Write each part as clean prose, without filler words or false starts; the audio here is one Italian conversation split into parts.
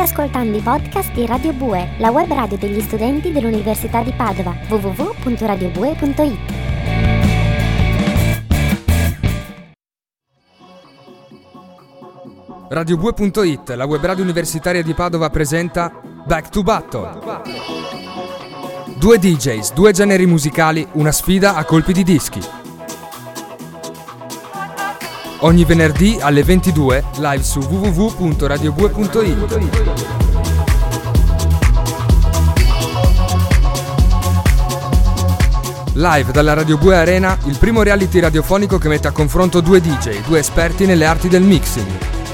ascoltando i podcast di Radio Bue, la web radio degli studenti dell'Università di Padova, www.radiobue.it. RadioBue.it, la web radio universitaria di Padova, presenta Back to Battle. Due DJs, due generi musicali, una sfida a colpi di dischi. Ogni venerdì alle 22, live su www.radiobue.it. Live dalla Radio Bue Arena, il primo reality radiofonico che mette a confronto due DJ, due esperti nelle arti del mixing.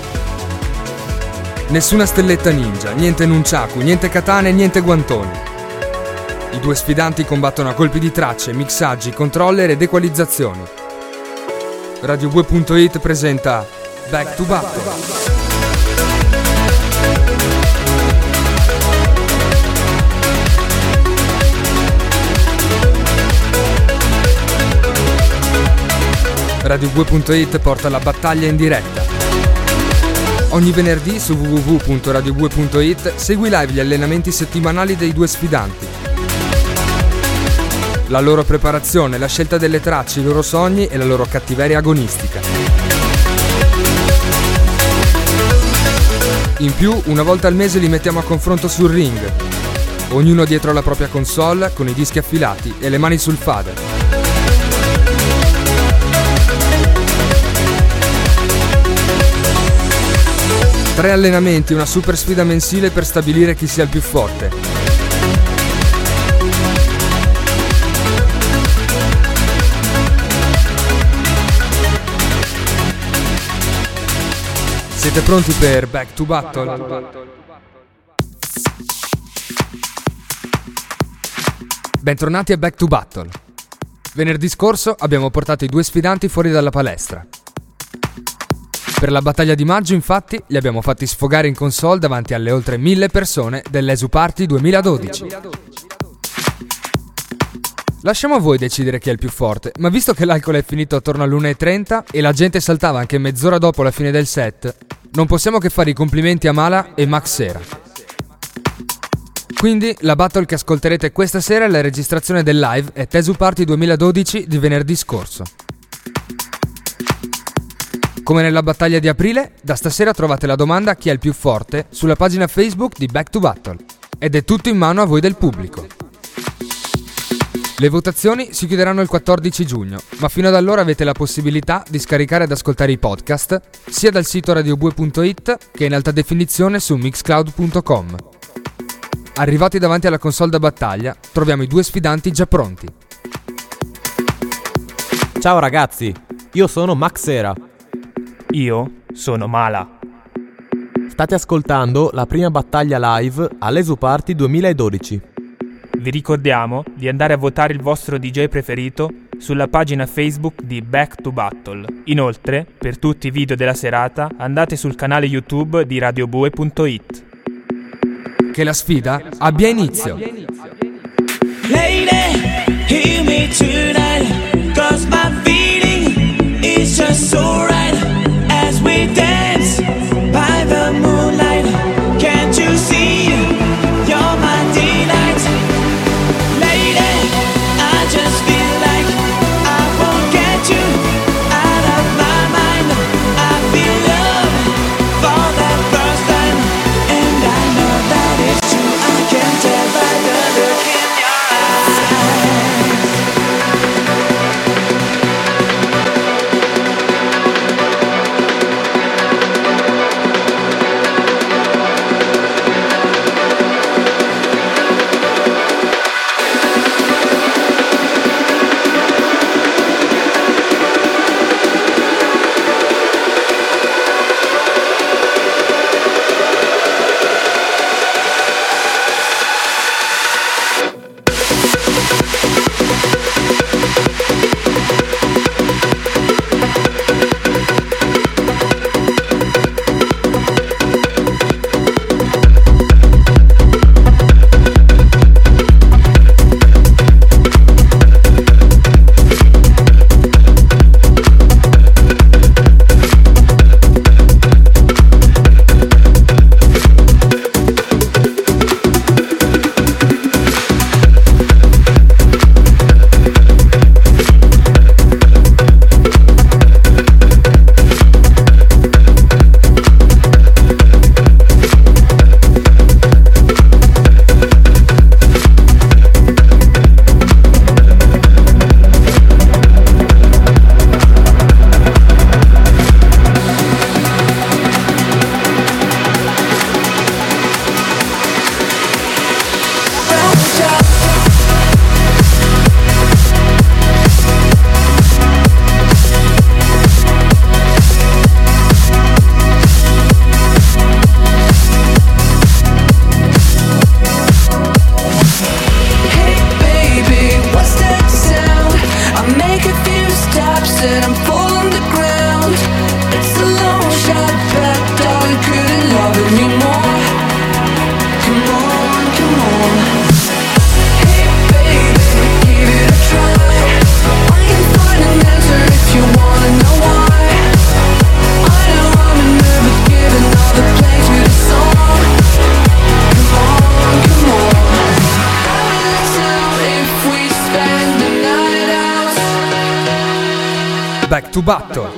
Nessuna stelletta ninja, niente nunchaku, niente katane, niente guantoni. I due sfidanti combattono a colpi di tracce, mixaggi, controller ed equalizzazioni. RadioBue.it presenta Back to Battle. RadioBue.it porta la battaglia in diretta. Ogni venerdì su www.radiobue.it segui live gli allenamenti settimanali dei due sfidanti. La loro preparazione, la scelta delle tracce, i loro sogni e la loro cattiveria agonistica. In più, una volta al mese li mettiamo a confronto sul ring. Ognuno dietro la propria console, con i dischi affilati e le mani sul fader. Tre allenamenti, una super sfida mensile per stabilire chi sia il più forte. Siete pronti per Back to Battle? Bentornati a Back to Battle. Venerdì scorso abbiamo portato i due sfidanti fuori dalla palestra. Per la battaglia di maggio, infatti, li abbiamo fatti sfogare in console davanti alle oltre 1000 persone dell'ESU Party 2012. Lasciamo a voi decidere chi è il più forte, ma visto che l'alcol è finito attorno all'1:30 e la gente saltava anche mezz'ora dopo la fine del set, non possiamo che fare i complimenti a Mala e Max Sera. Quindi la battle che ascolterete questa sera è la registrazione del live at ESU Party 2012 di venerdì scorso. Come nella battaglia di aprile, da stasera trovate la domanda chi è il più forte sulla pagina Facebook di Back to Battle ed è tutto in mano a voi del pubblico. Le votazioni si chiuderanno il 14 giugno, ma fino ad allora avete la possibilità di scaricare ed ascoltare i podcast sia dal sito radiobue.it che in alta definizione su mixcloud.com. Arrivati davanti alla console da battaglia, troviamo i due sfidanti già pronti. Ciao ragazzi, io sono Max Sera. Io sono Mala. State ascoltando la prima battaglia live all'ESU Party 2012. Vi ricordiamo di andare a votare il vostro DJ preferito sulla pagina Facebook di Back to Battle. Inoltre, per tutti i video della serata, andate sul canale YouTube di radiobue.it. Che la sfida abbia inizio. Lady, hear me tonight, 'cause my feeling is just so right as we dance by the moonlight. Can't you see you're my delight? Lady, I just feel like I won't get you out of my mind. I feel love for the first time, and I know that it's true. I can tell by the look in your eyes. Back to Battle.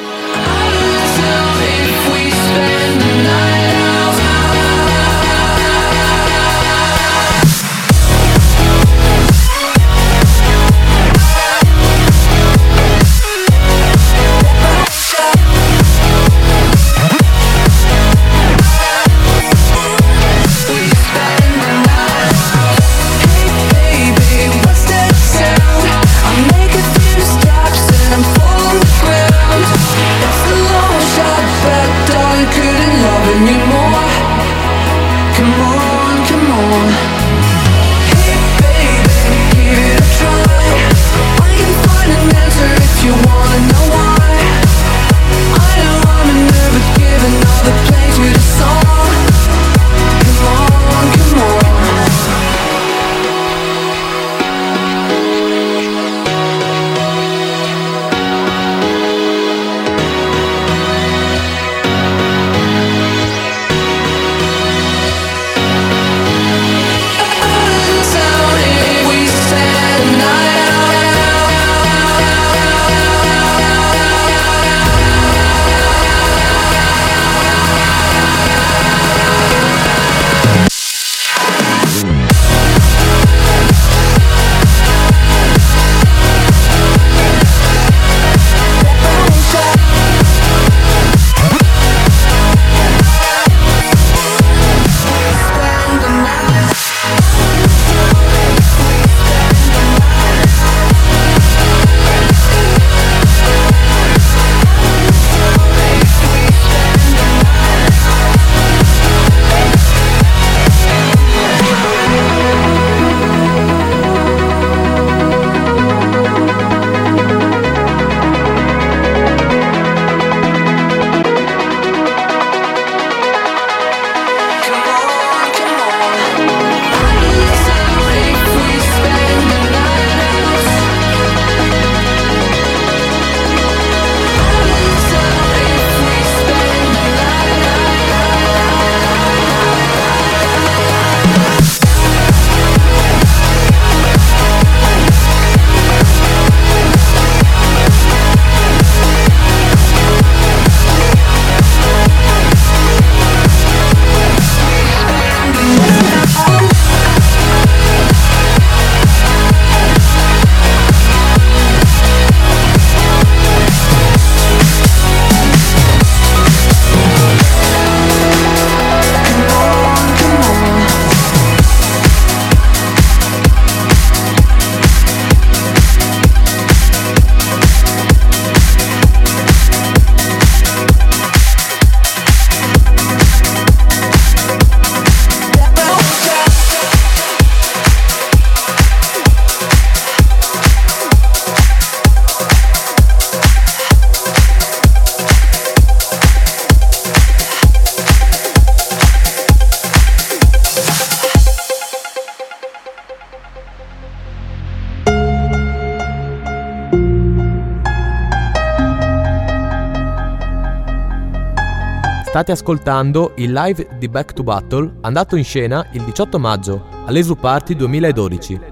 State ascoltando il live di Back to Battle andato in scena il 18 maggio all'Esu Party 2012.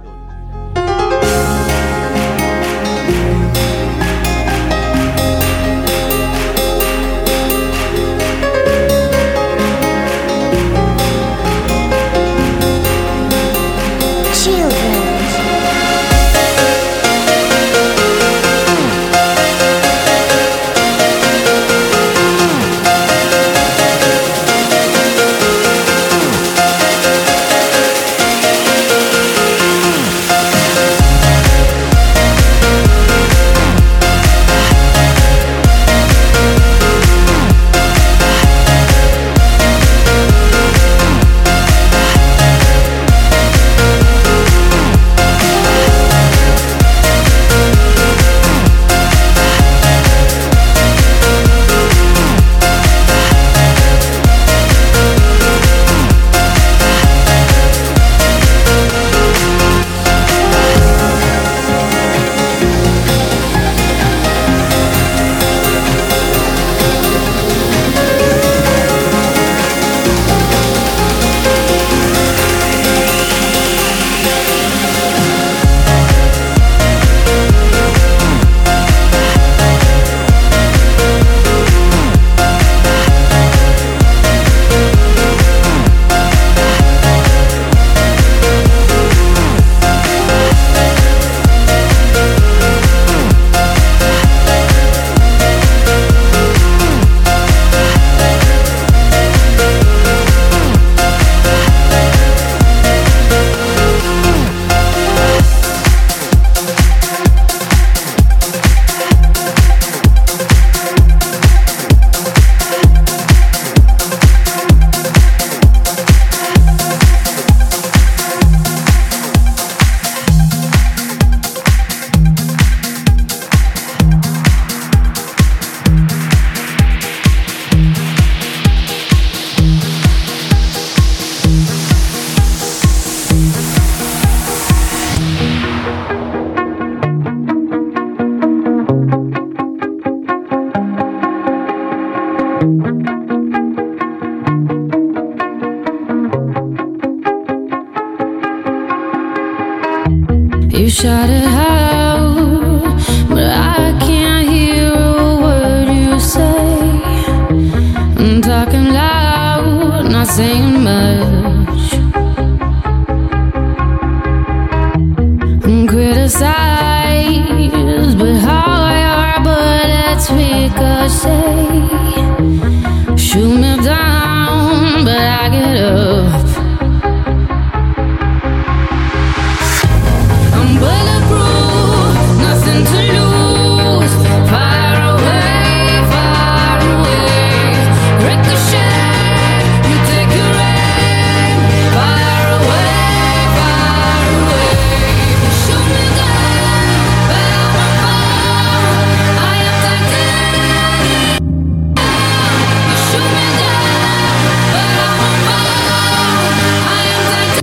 You shout it out, but I can't hear a word you say. I'm talking loud, not saying much. I'm criticized, but how your bullets ricochet. Shoot me down, but I get up. I'm bulletproof, nothing to lose. Far away, ricochet. You take your aim. Far away, shoot me down, but I won't fall. I am titanium. You shoot me down, but I won't fall. I am titanium.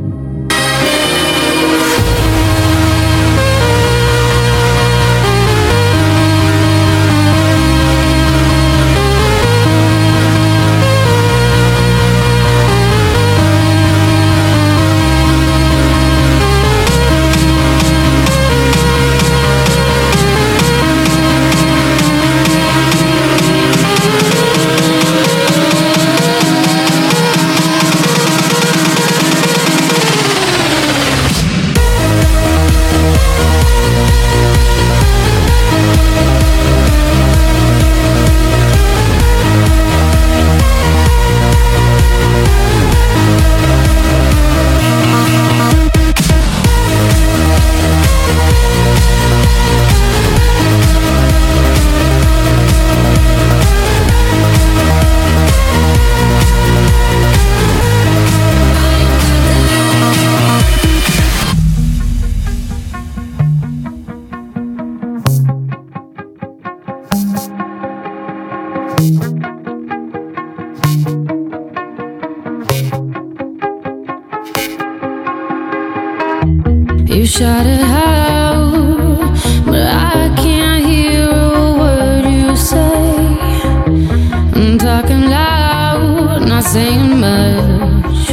You shout it out, but I can't hear a word you say. I'm talking loud, not saying much.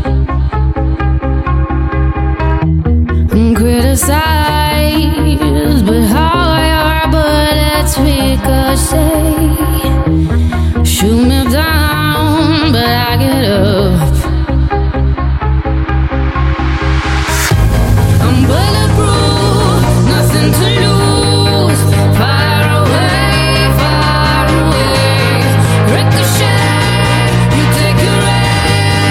I'm criticized, but how your bullets ricochet. Shoot me down, but I get up. I'm bulletproof, nothing to lose. Far away, ricochet. You take your aim.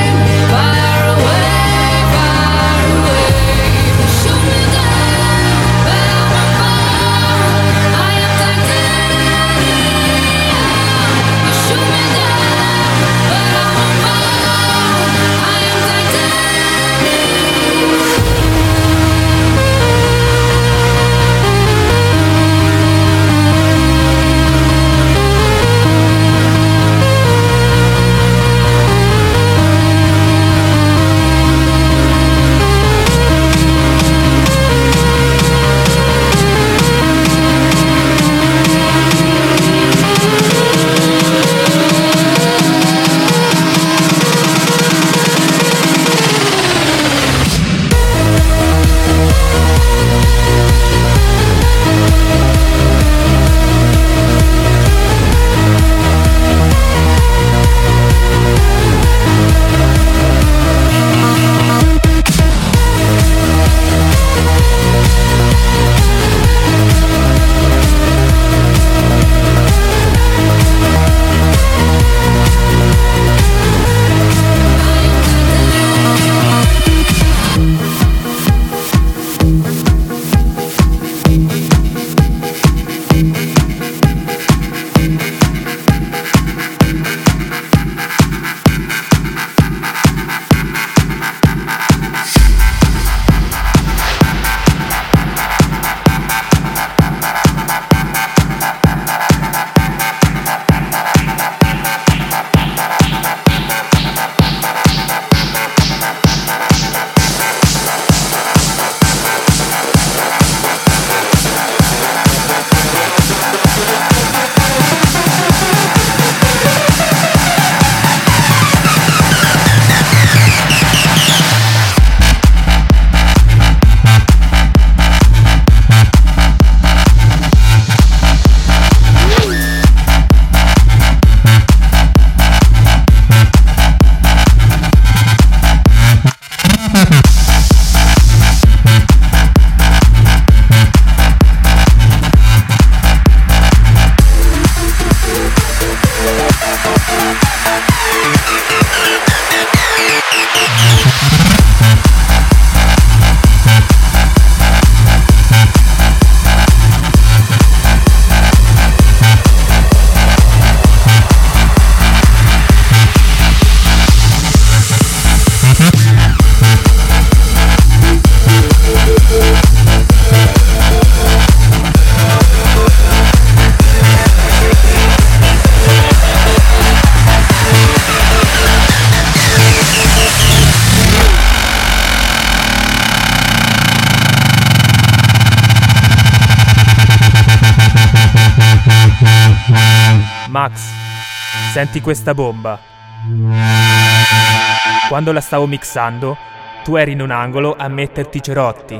Max, senti questa bomba. Quando la stavo mixando, tu eri in un angolo a metterti i cerotti.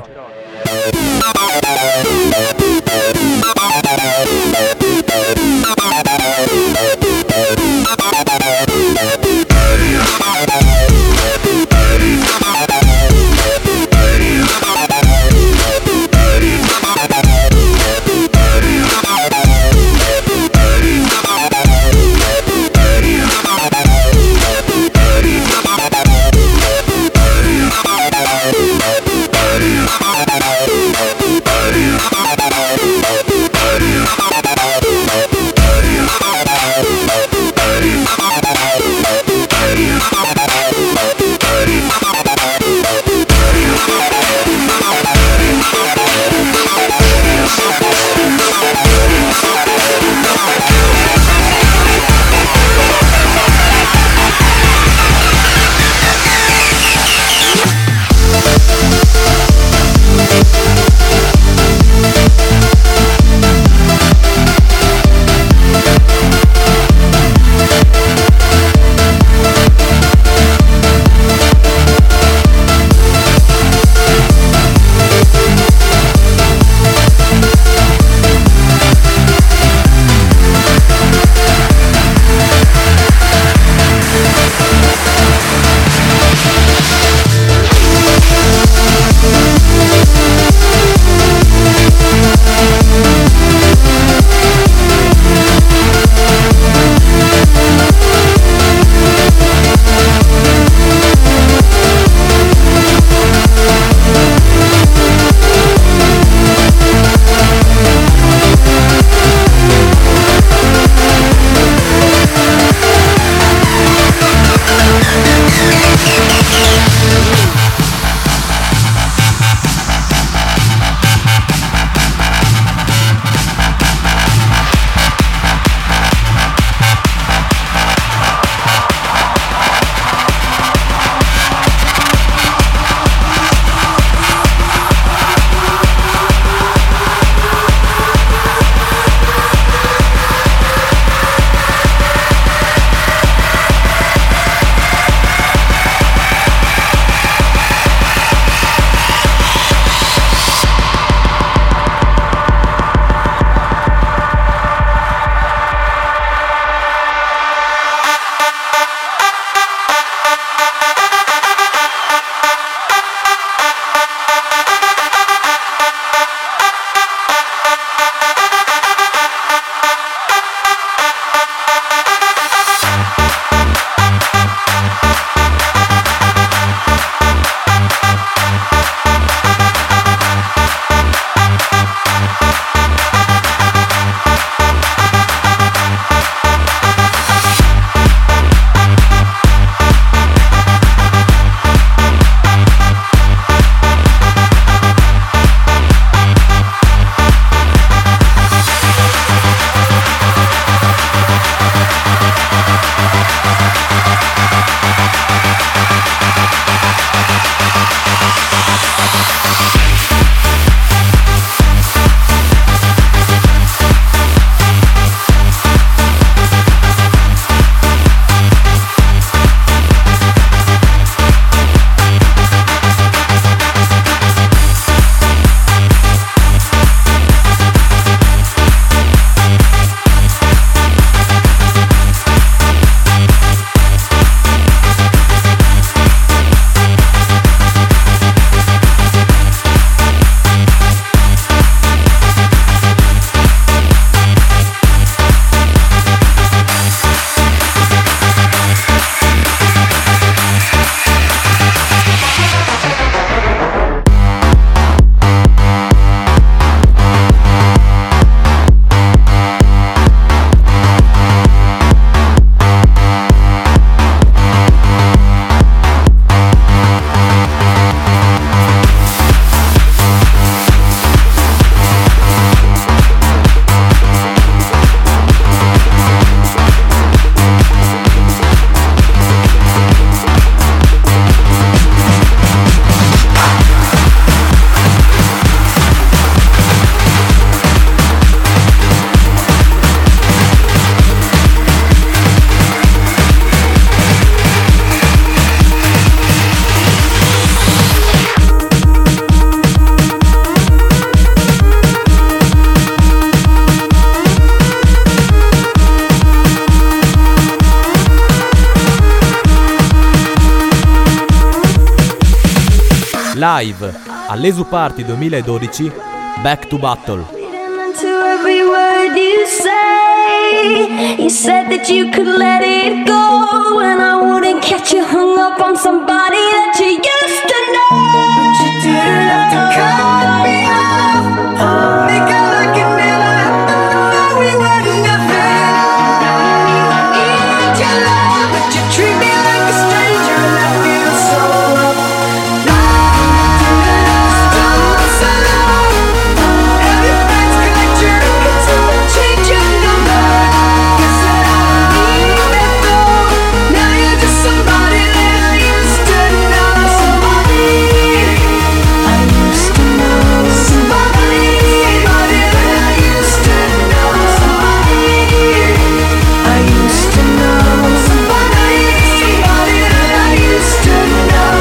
live all'Esu Party 2012, Back to Battle. To every word you say, you said that you could let it go, and I wouldn't catch you hung up on somebody that you used to know. But you didn't have to cut me off, make it like it never happened, like we were nothing. I need your love, but you treat me like a stranger, and I feel so rough. No, you didn't stop so long. Everything's change your number. Guess that I need that though. Now you're just somebody that I used to know. Somebody I used to know. Somebody that I used to know. Somebody I used to know. Somebody that I used to know.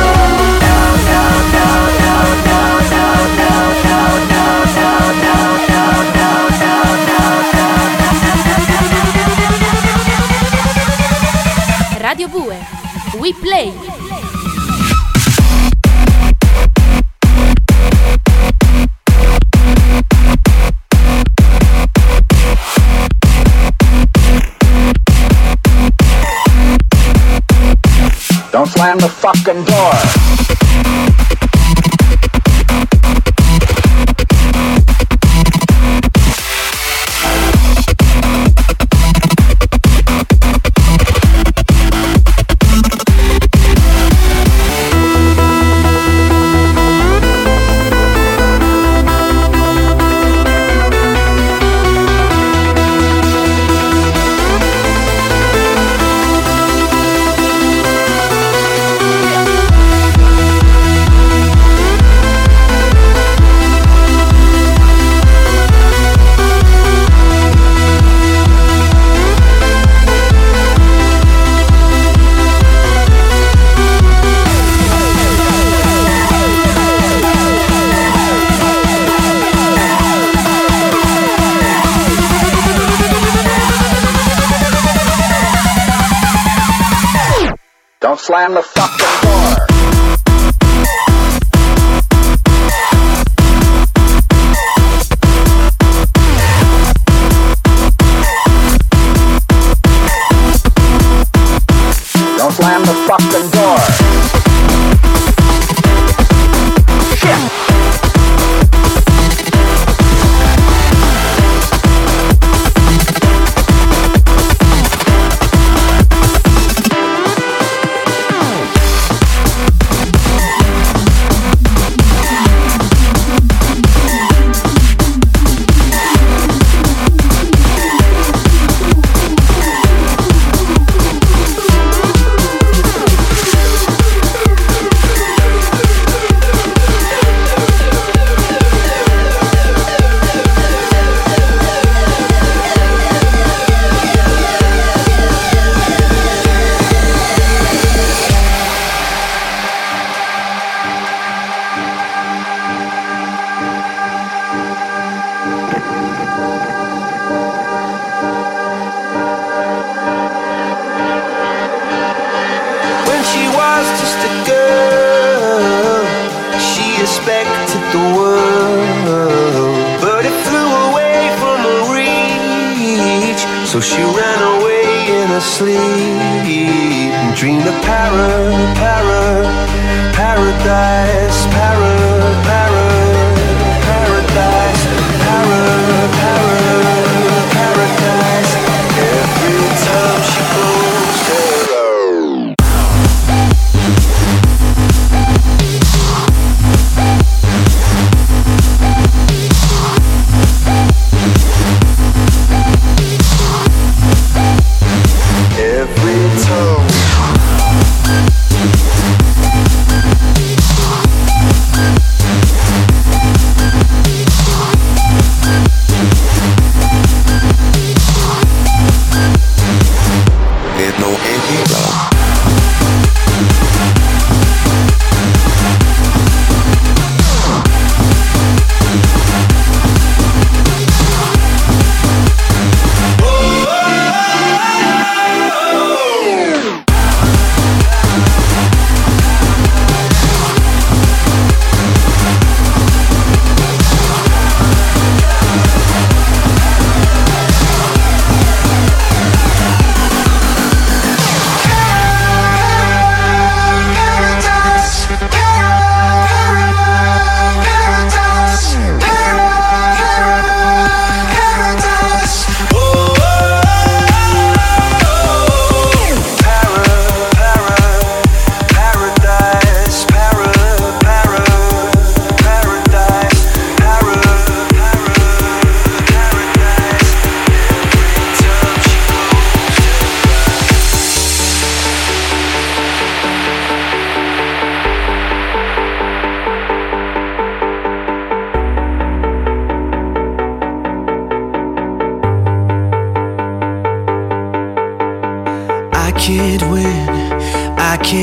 Radio Bue, We Play. Don't slam the fucking door. Don't slam the fucking door. Don't slam the fucking door. Shit. So she ran away in her sleep and dreamed of paradise, paradise, paradise. Every time she closed her eyes. Every time.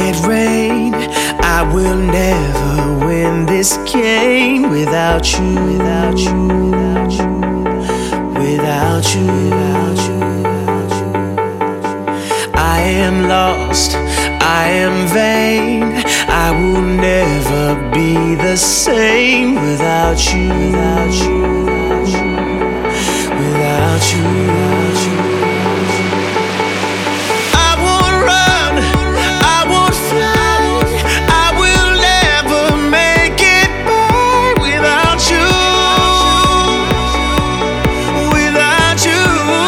it rain. I will never win this game without you, without you, without you, without you, without you. I am lost, I am vain. I will never be the same without you, without you, without you, without you, without you. I won't run, I won't fly. I will never make it by without you, without you.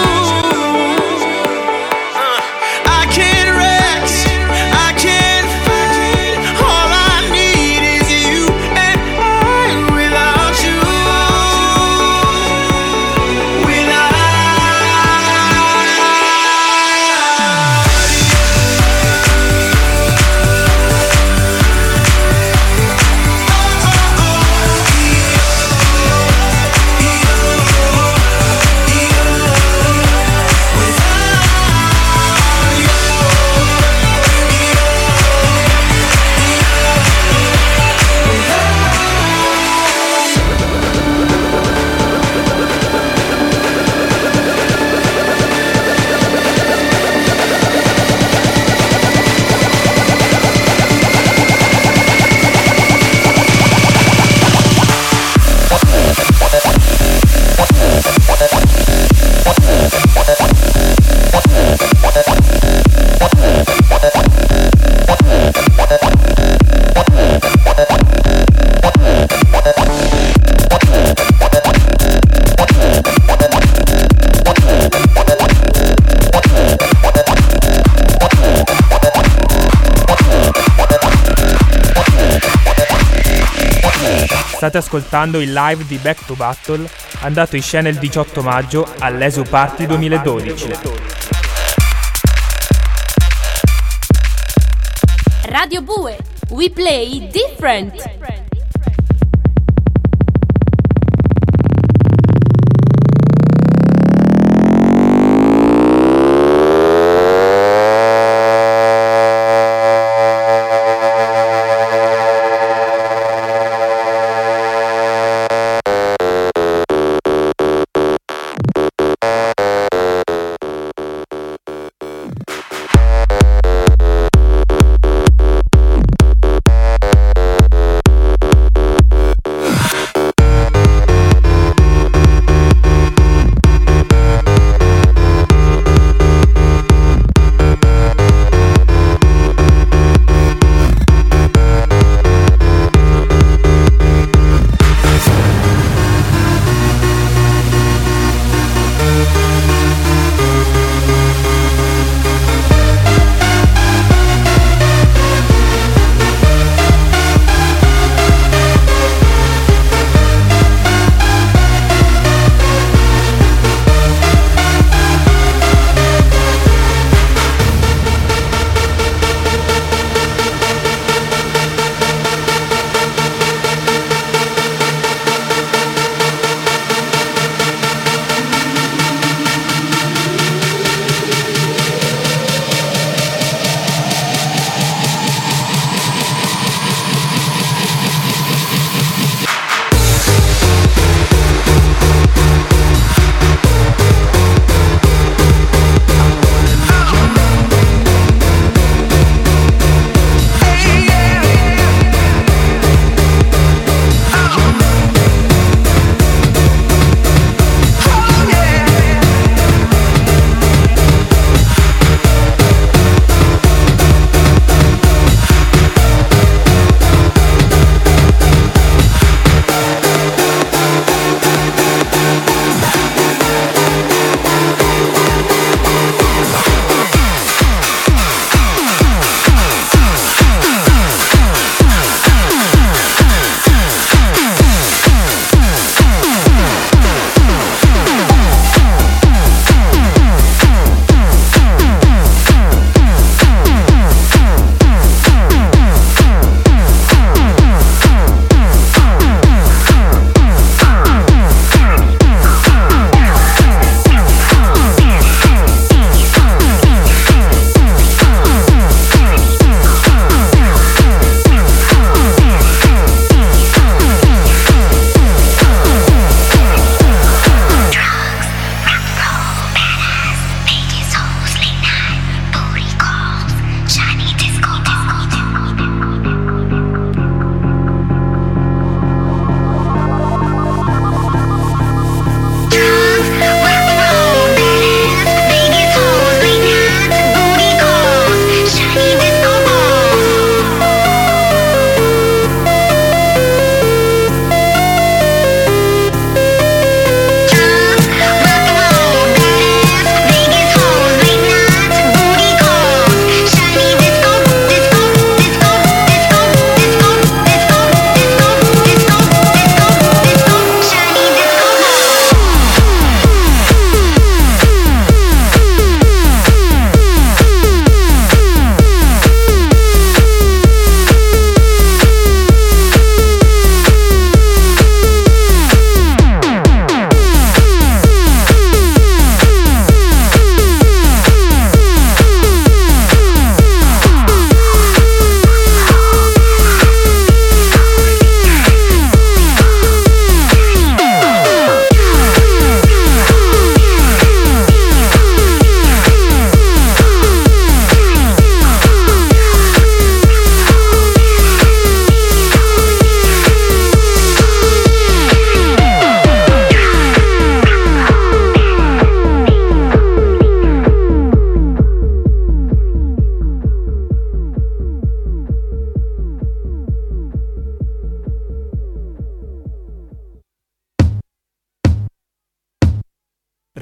I can't rest, I can't fight. All I need is you and I without you, without you. State ascoltando il live di Back to Battle, andato in scena il 18 maggio all'Esu Party 2012. Radio Bue, we play different.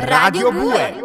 Radio Bue.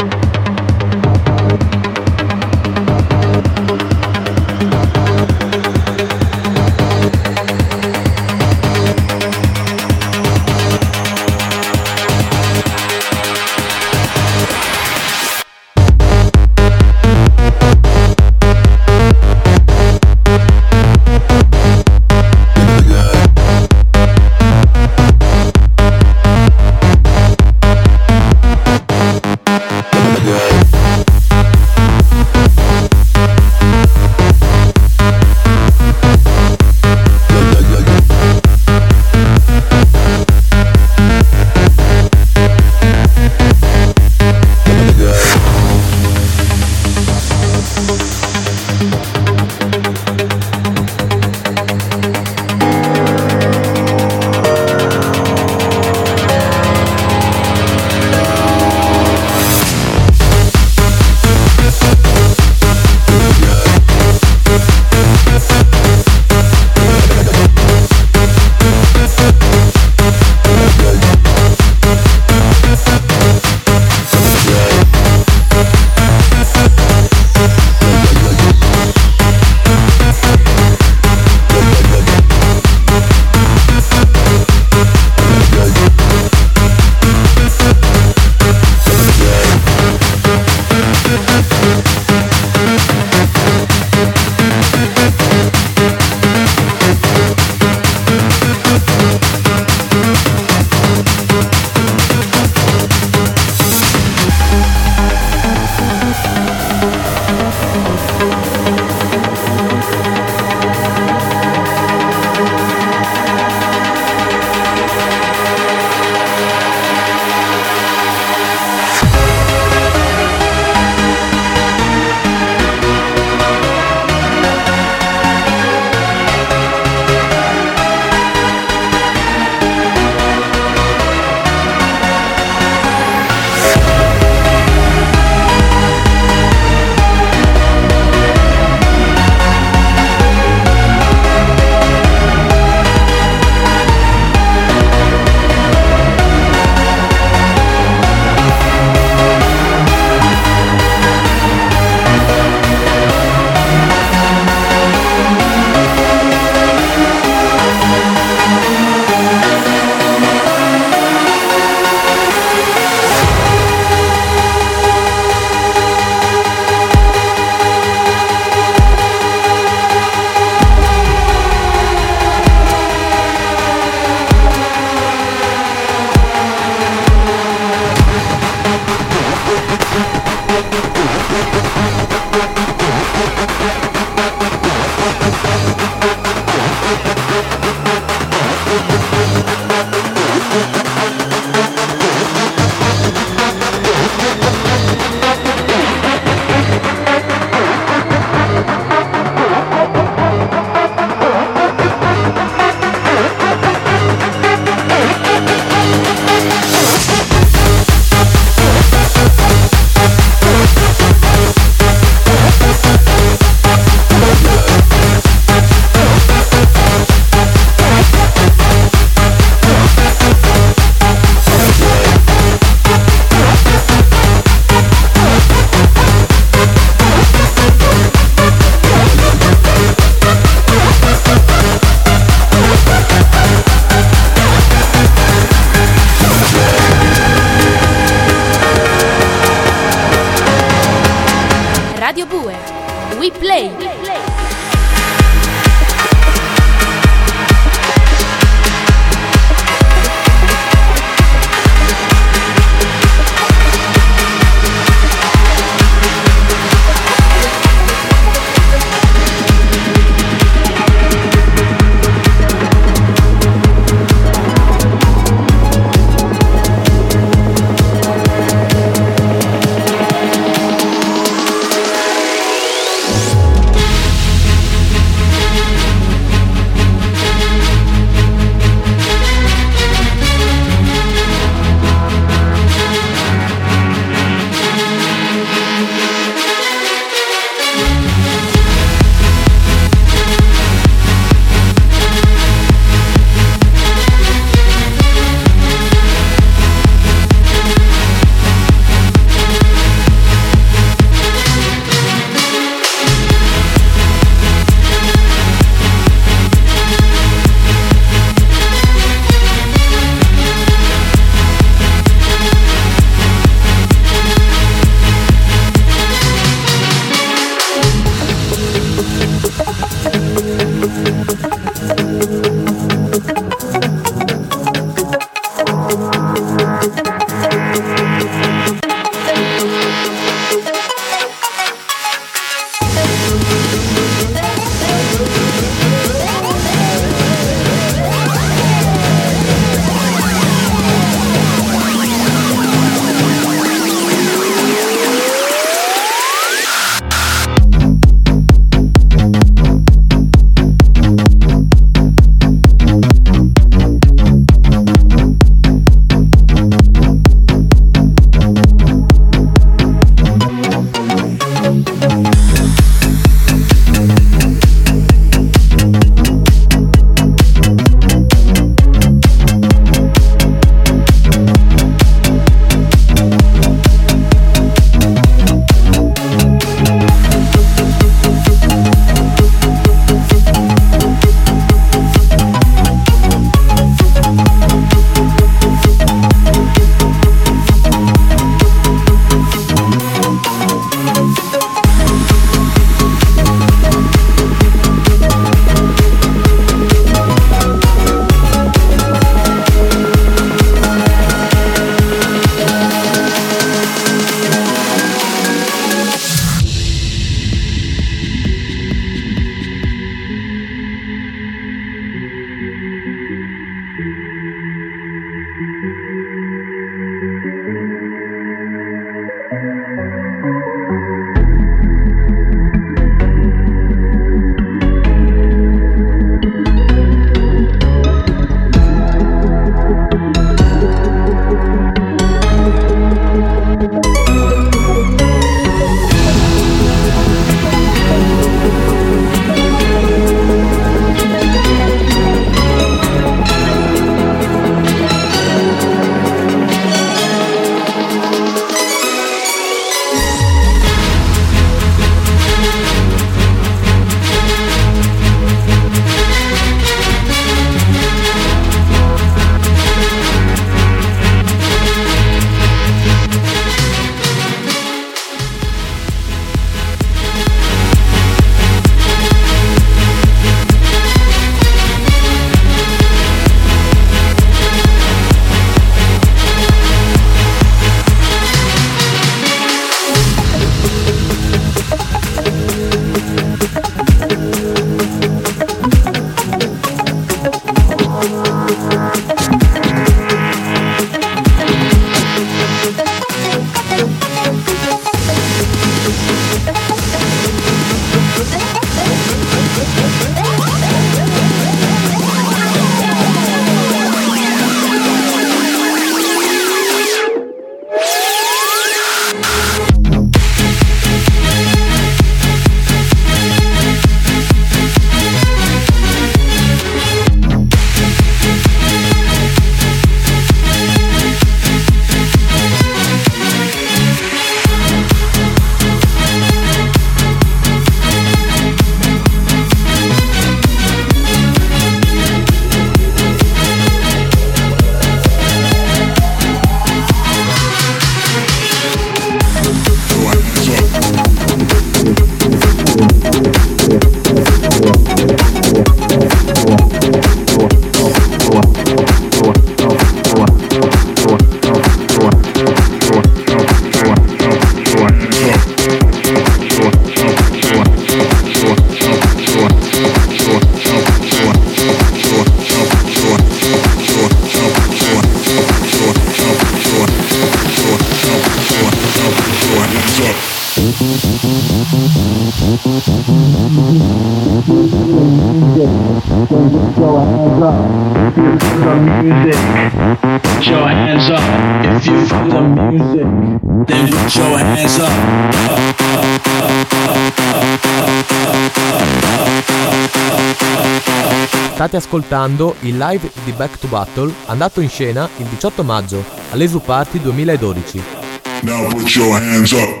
State ascoltando il live di Back to Battle andato in scena il 18 maggio all'Esu Party 2012. Now put your hands up.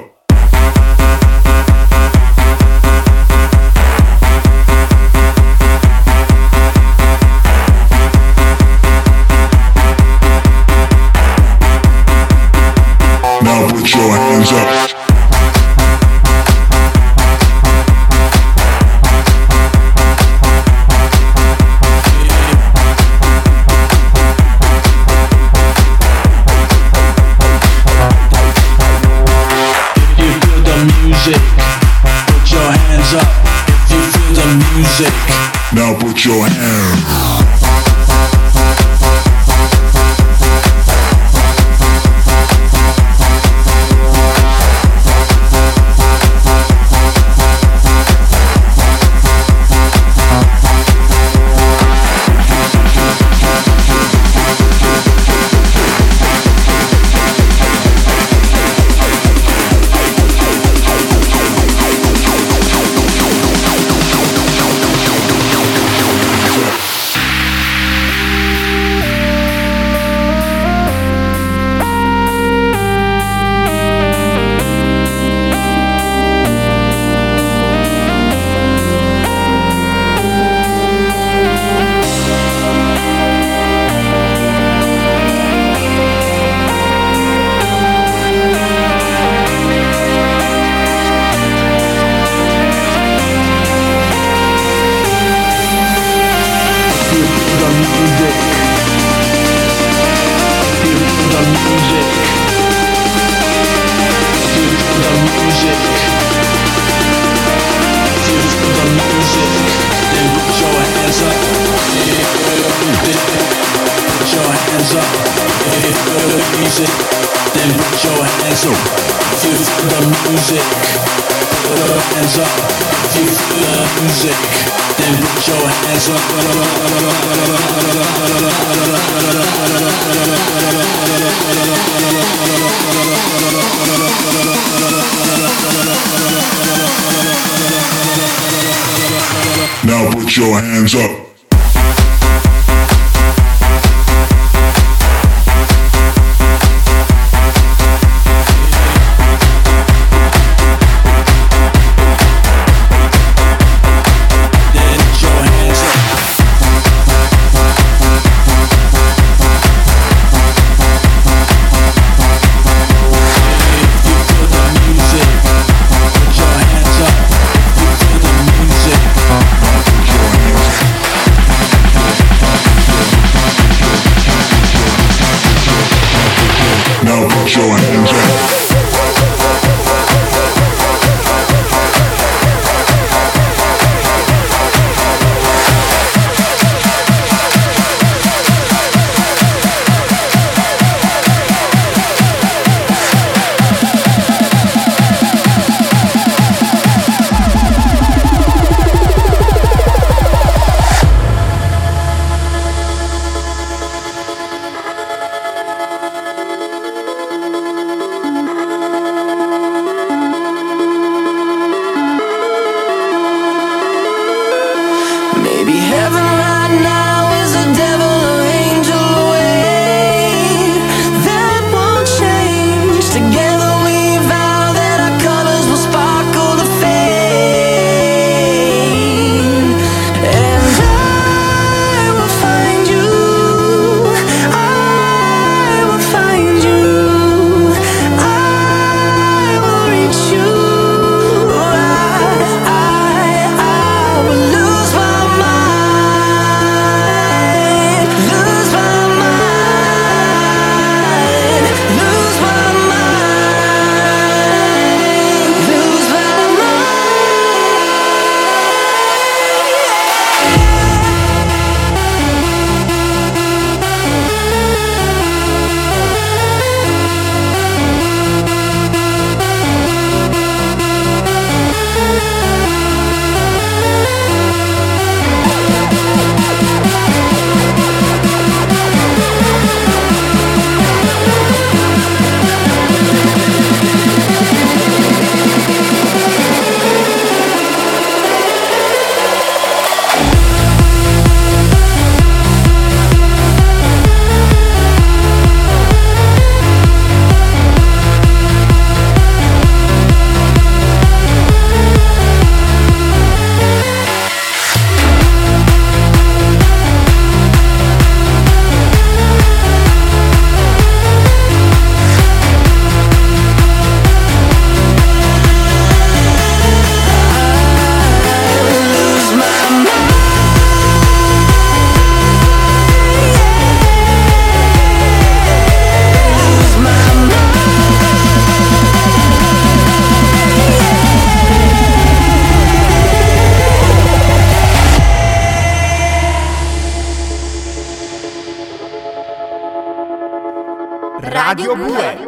Now put your hands up. Now put your hands. Now put your hands up. Now put your hands up. Radio Bue.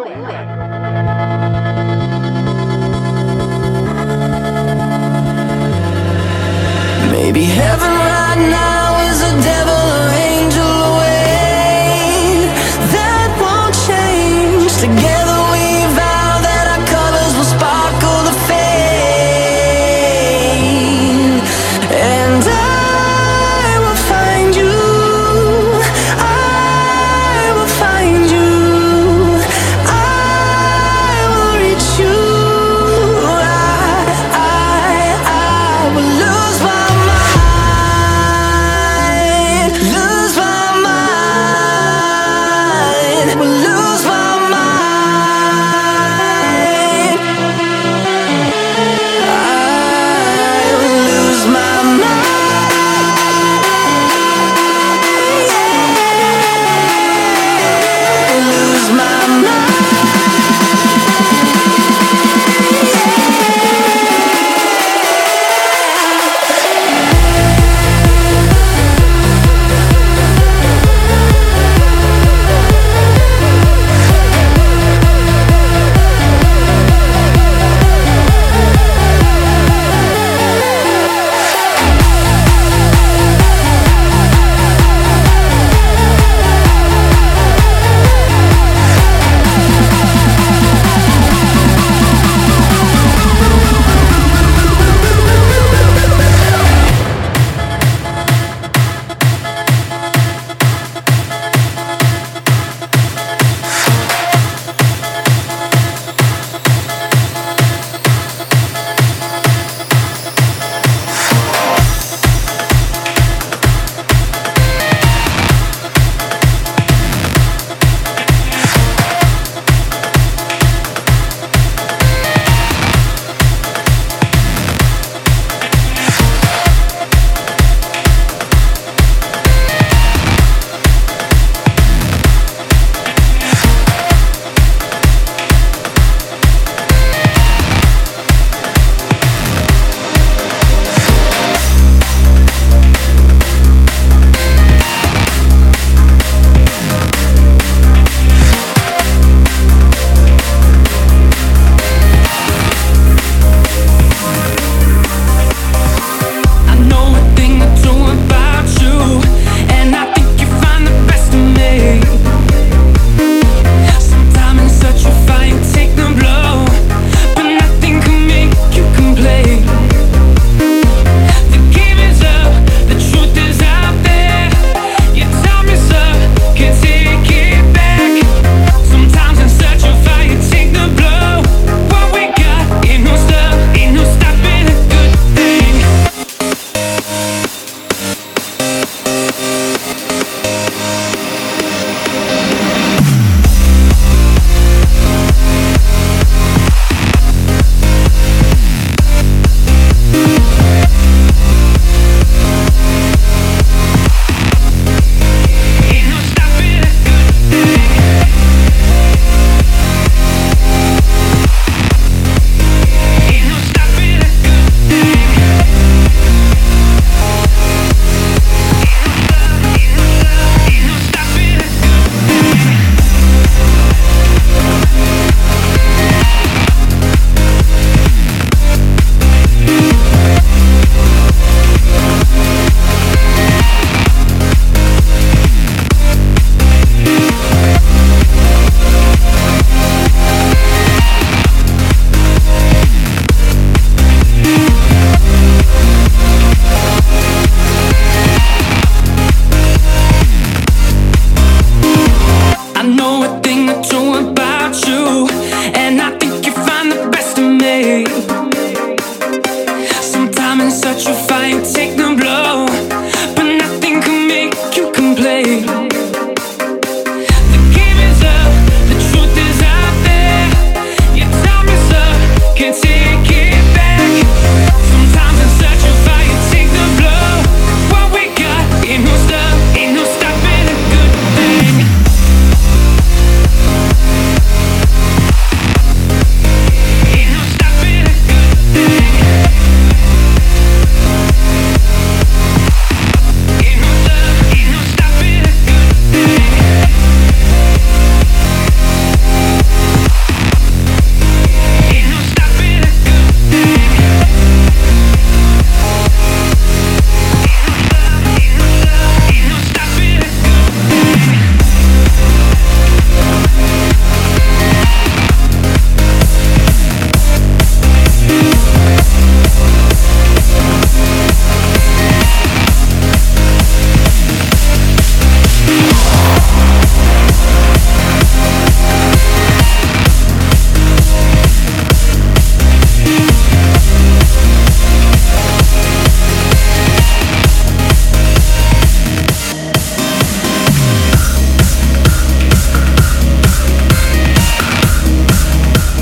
Maybe heaven right now is a devil or angel away. That won't change. Together we vow that our colors will sparkle the fade. And I will find you. I will find you. I will reach you. I will lose my mind.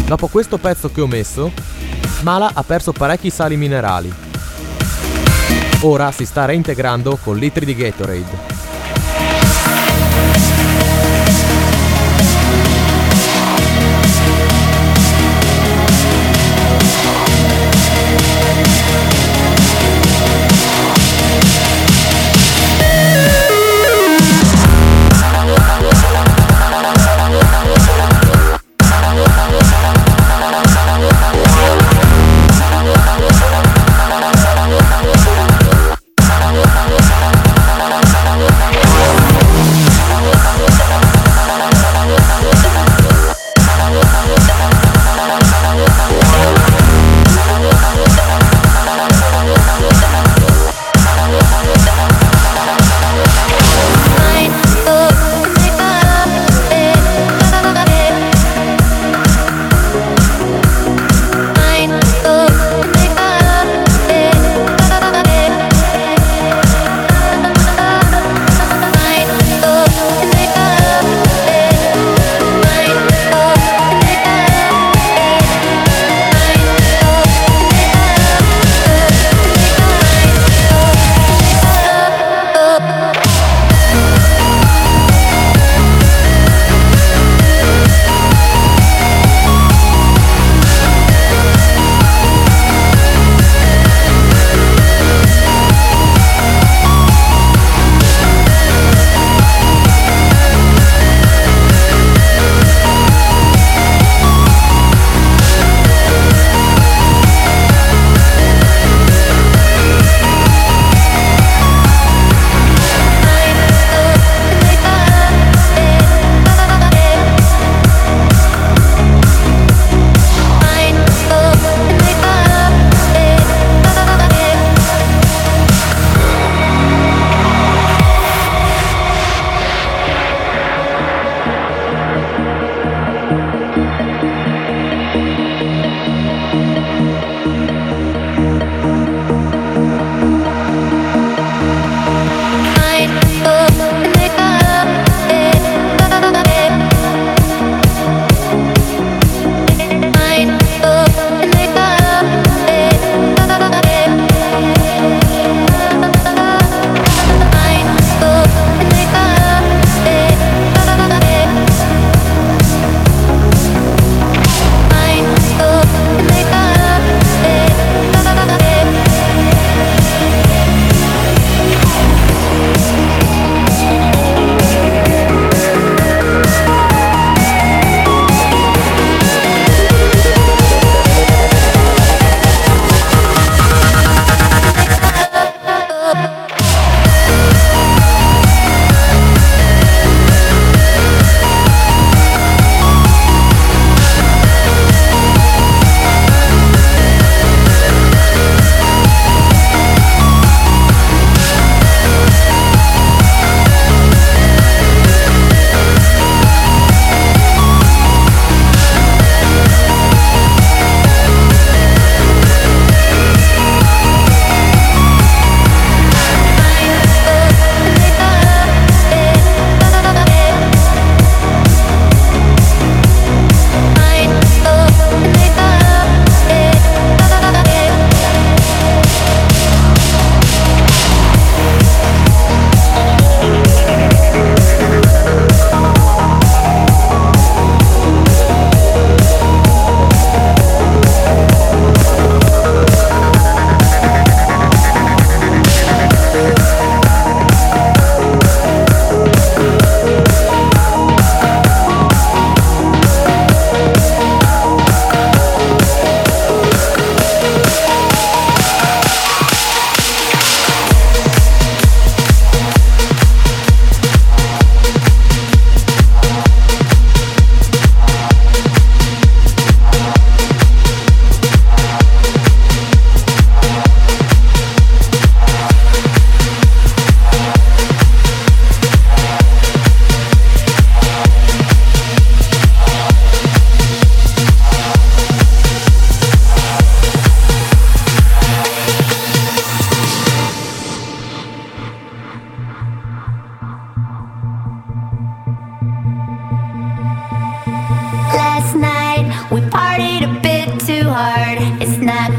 Dopo questo pezzo che ho messo, Mala ha perso parecchi sali minerali. Ora si sta reintegrando con litri di Gatorade.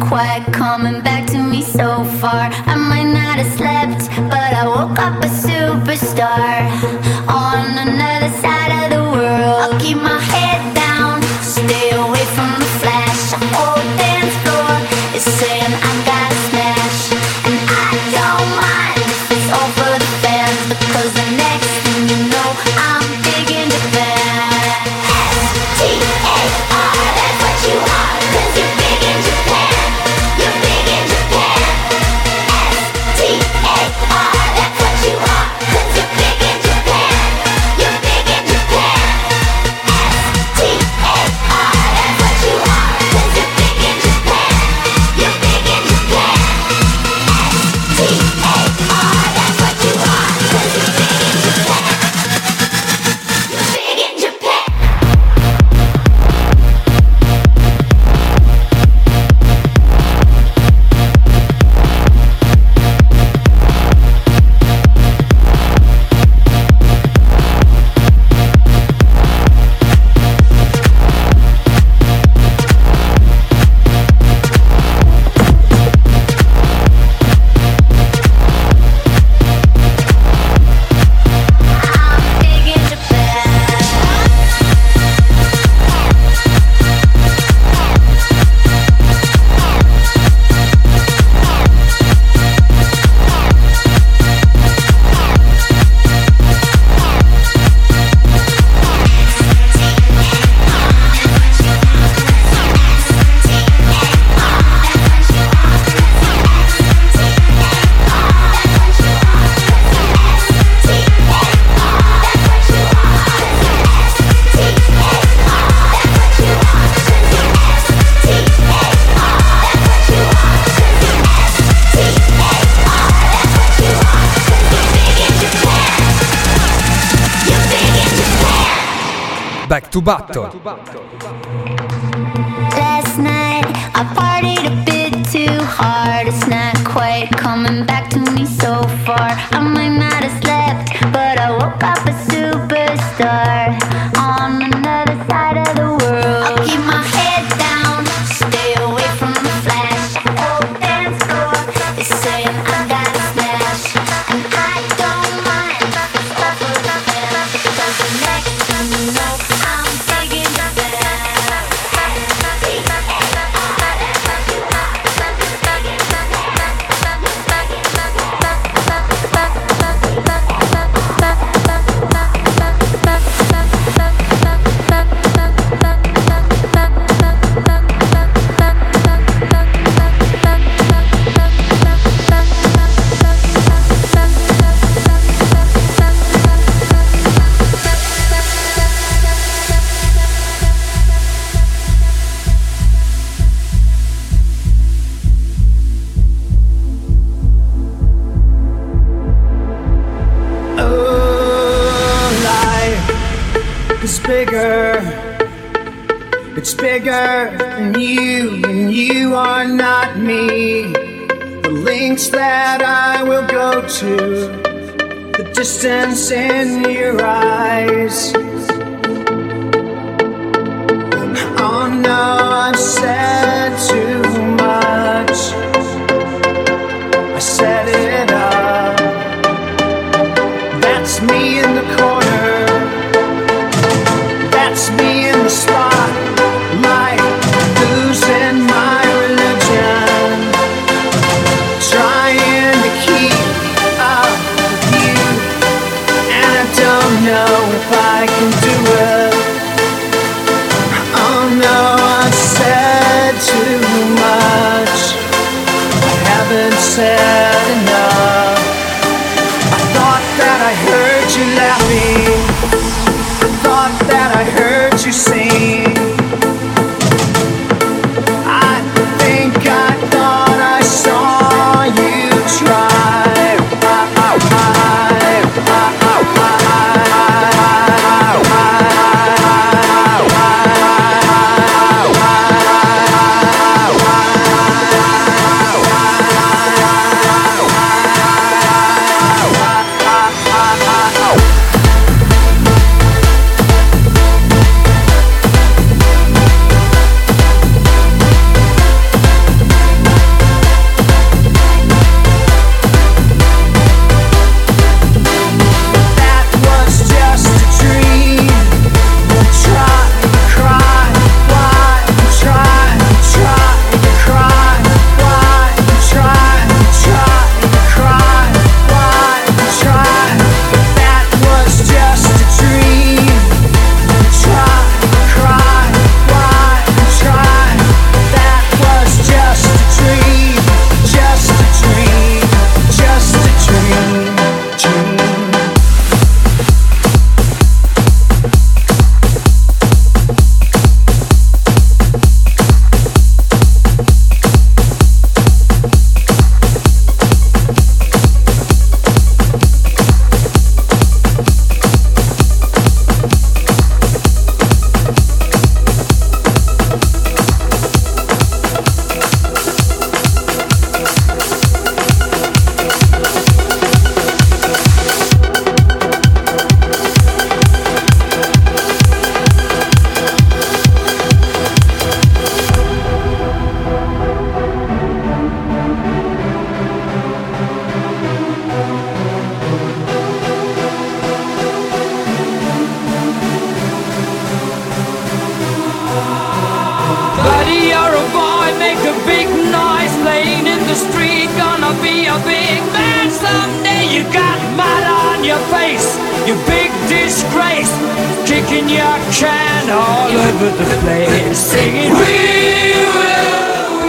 quite coming back to me so far. I might not have slept, but I woke up a superstar on another side of the world. I'll keep my head down, stay away from the flash. The old dance floor is saying I gotta smash, and I don't mind if it's all for the fans, because the next thing you know, I'm big in Japan. S-T-A-R, that's what you are, 'cause you're big in Japan. You're big in Japan. S-T-A-R, that's what you are, 'cause you're big in Japan. You're big in Japan. S-T-A-R, that's what you are, 'cause you're big in Japan. You're big in Japan. S-T-A-R, that's what you are, 'cause you're big in Japan. You're big in Japan. Big in Japan. Back to Battle. Last night I partied a bit too hard. It's not quite coming back to me so far. I might not have slept, but I woke up a superstar on another side of the world. I'll keep my head down, stay away from the flash. Old dance floor is saying I gotta smash, and I don't mind if it's all for the fans, because the next thing you know, I'm big in Japan. It's bigger than you, and you are not me. The lengths that I will go to, the distance in your eyes. Oh no, I've said too much. I set it up. That's me in the corner. That's me in the spotlight, losing my religion, trying to keep up with you, and I don't know if I can do it. Oh no, I've said too much. I haven't said enough. I thought that I heard you laughing. Thought that I heard you sing. I think I thought I saw you try. your face, you big disgrace, kicking your can all over the place, singing we will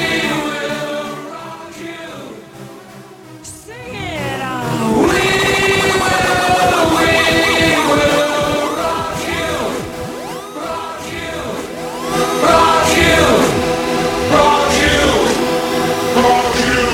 rock you. Sing it on. We will rock you, rock you, rock you, rock you, rock you.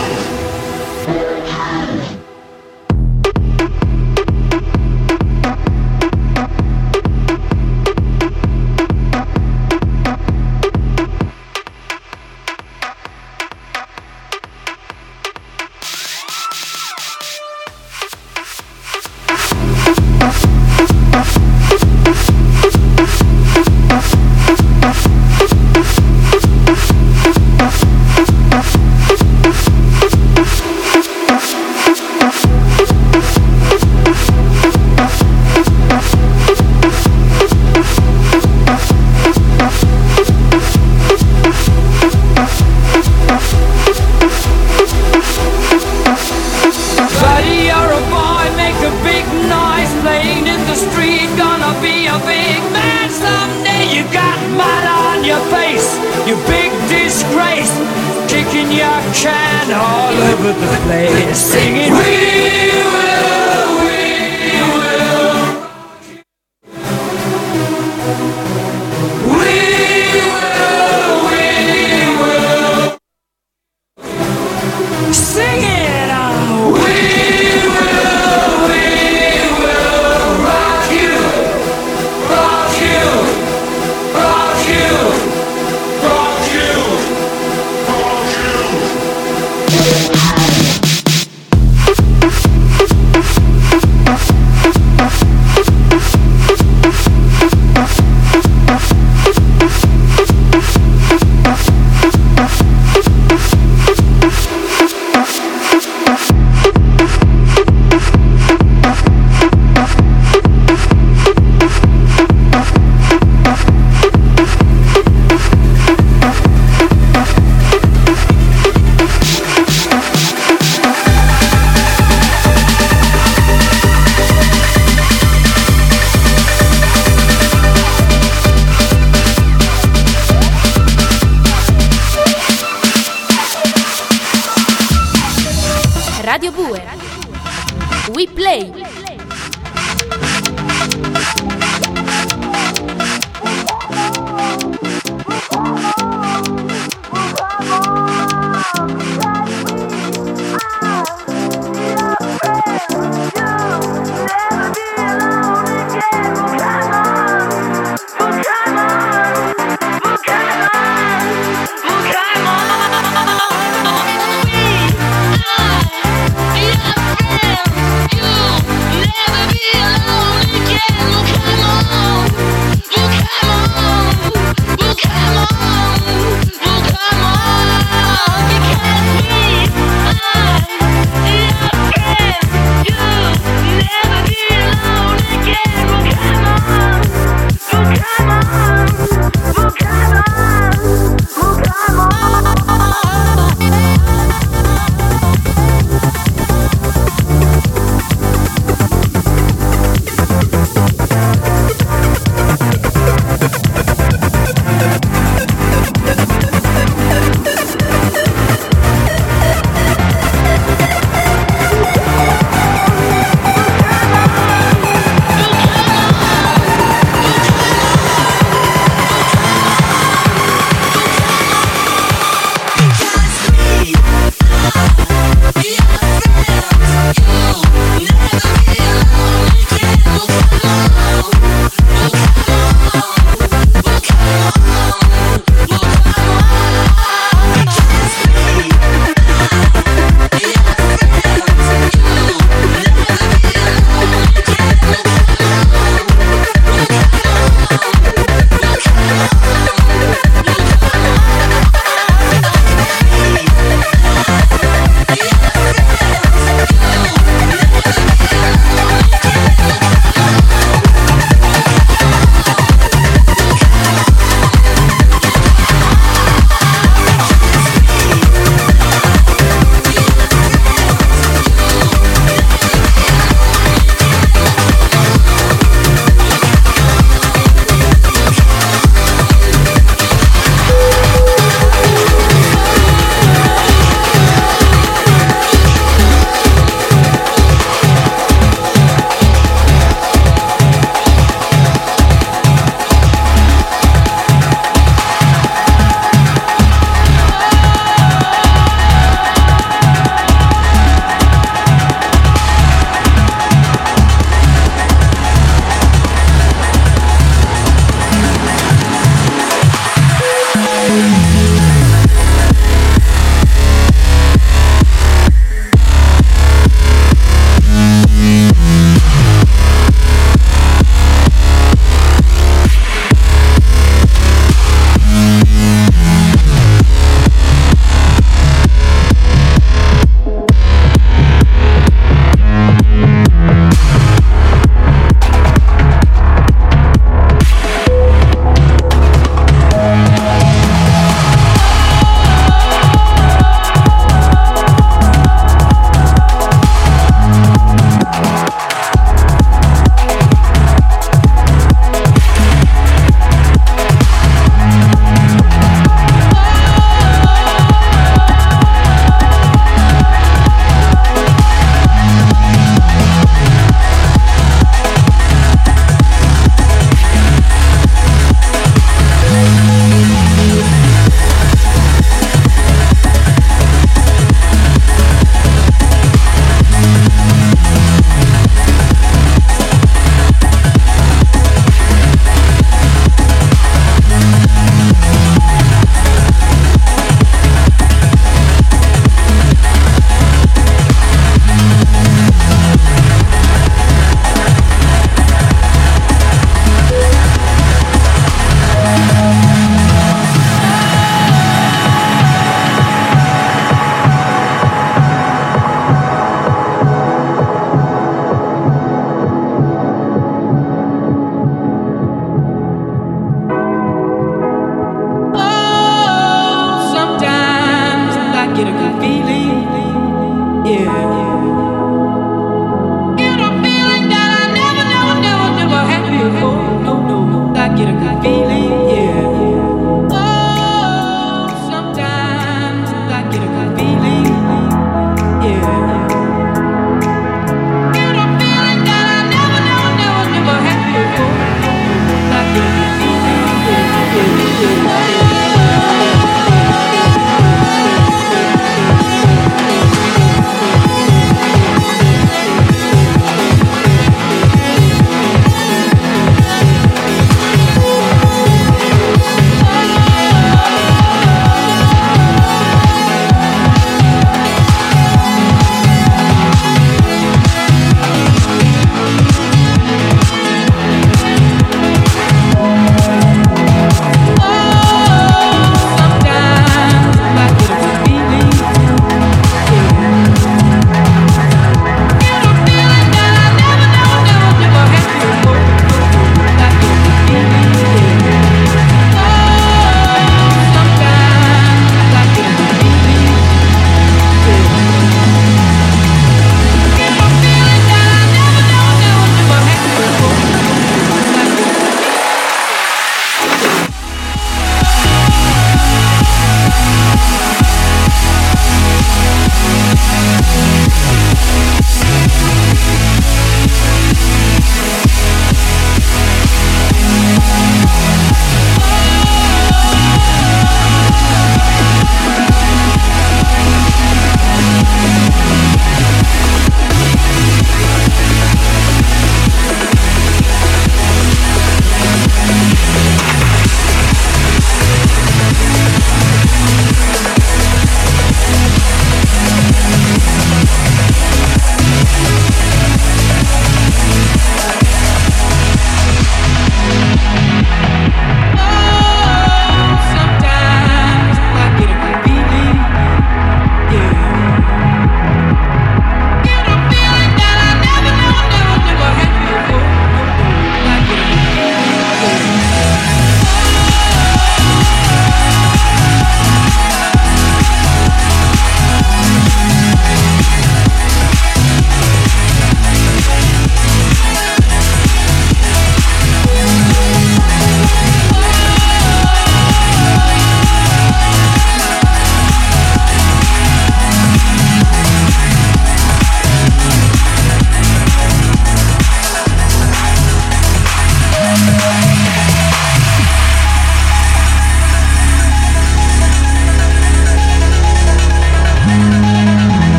Buddy, you're a boy, make a big noise, playing in the street, gonna be a big man someday. You got mud on your face, you big disgrace, kicking your can all over the place, singing we will rock you. We will sing it on. We will rock you, rock you, rock you, rock you, rock you. Radio Bue. We Play. Never be alone again.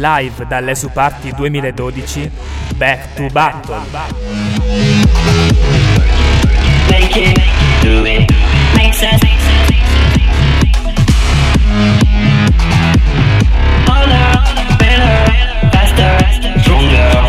live dall'Esu Party 2012, Back to Battle. Make it, do it, make sense. Harder, better, faster, stronger.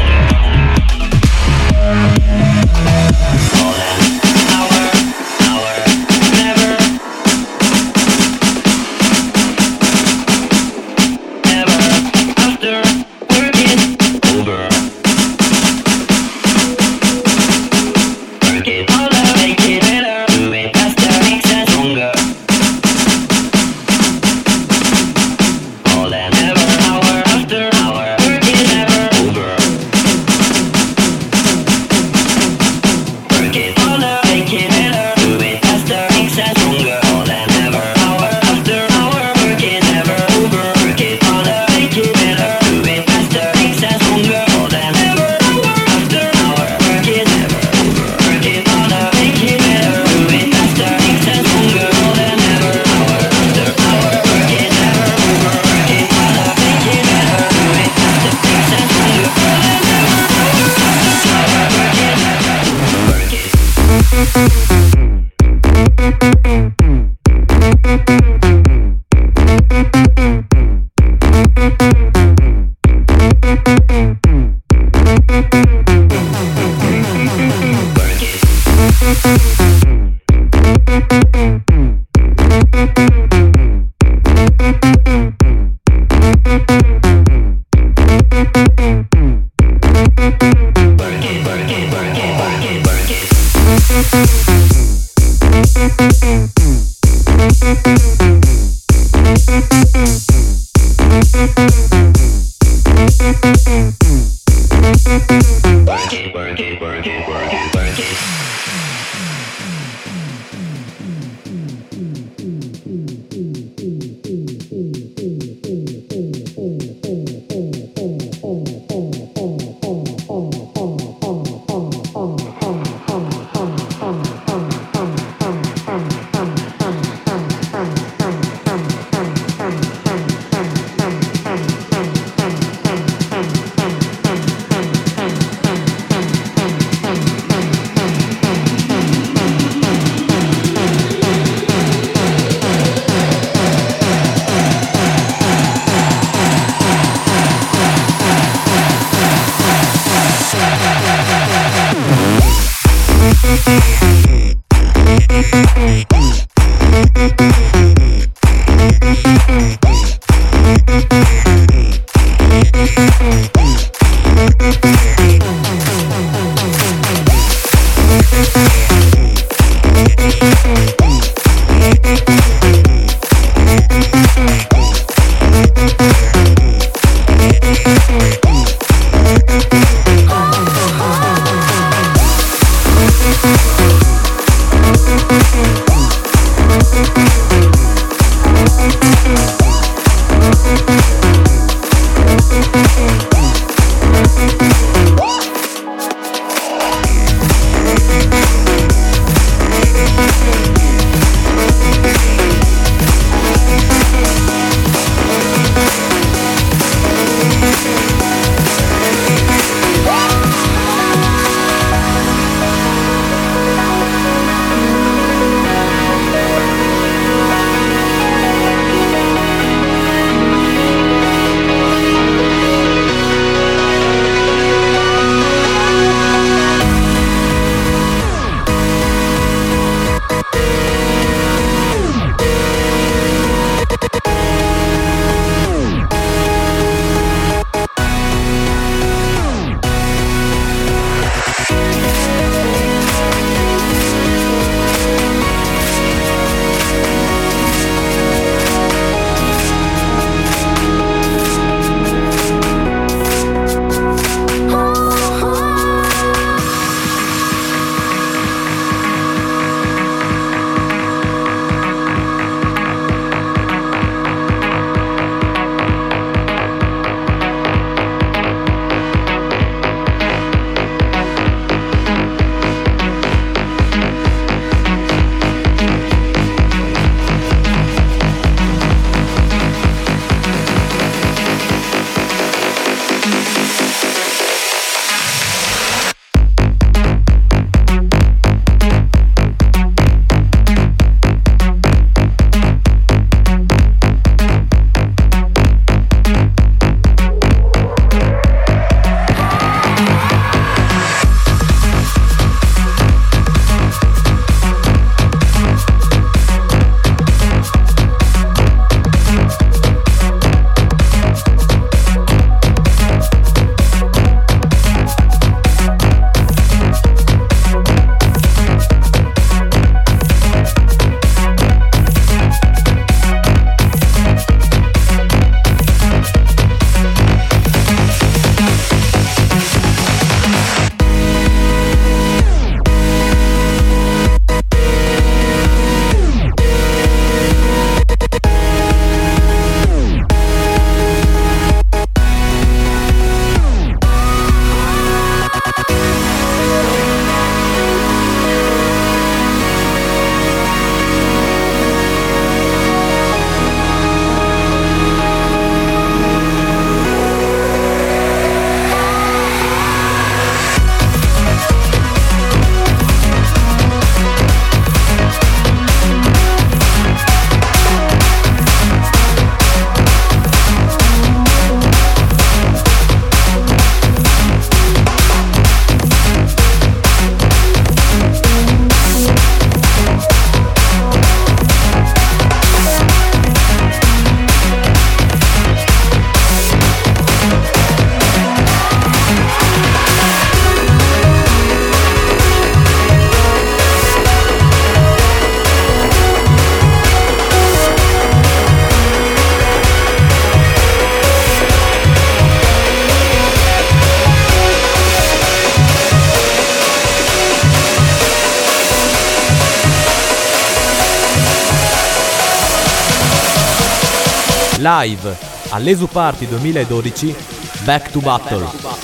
live all'Esu Party 2012, Back to Battle.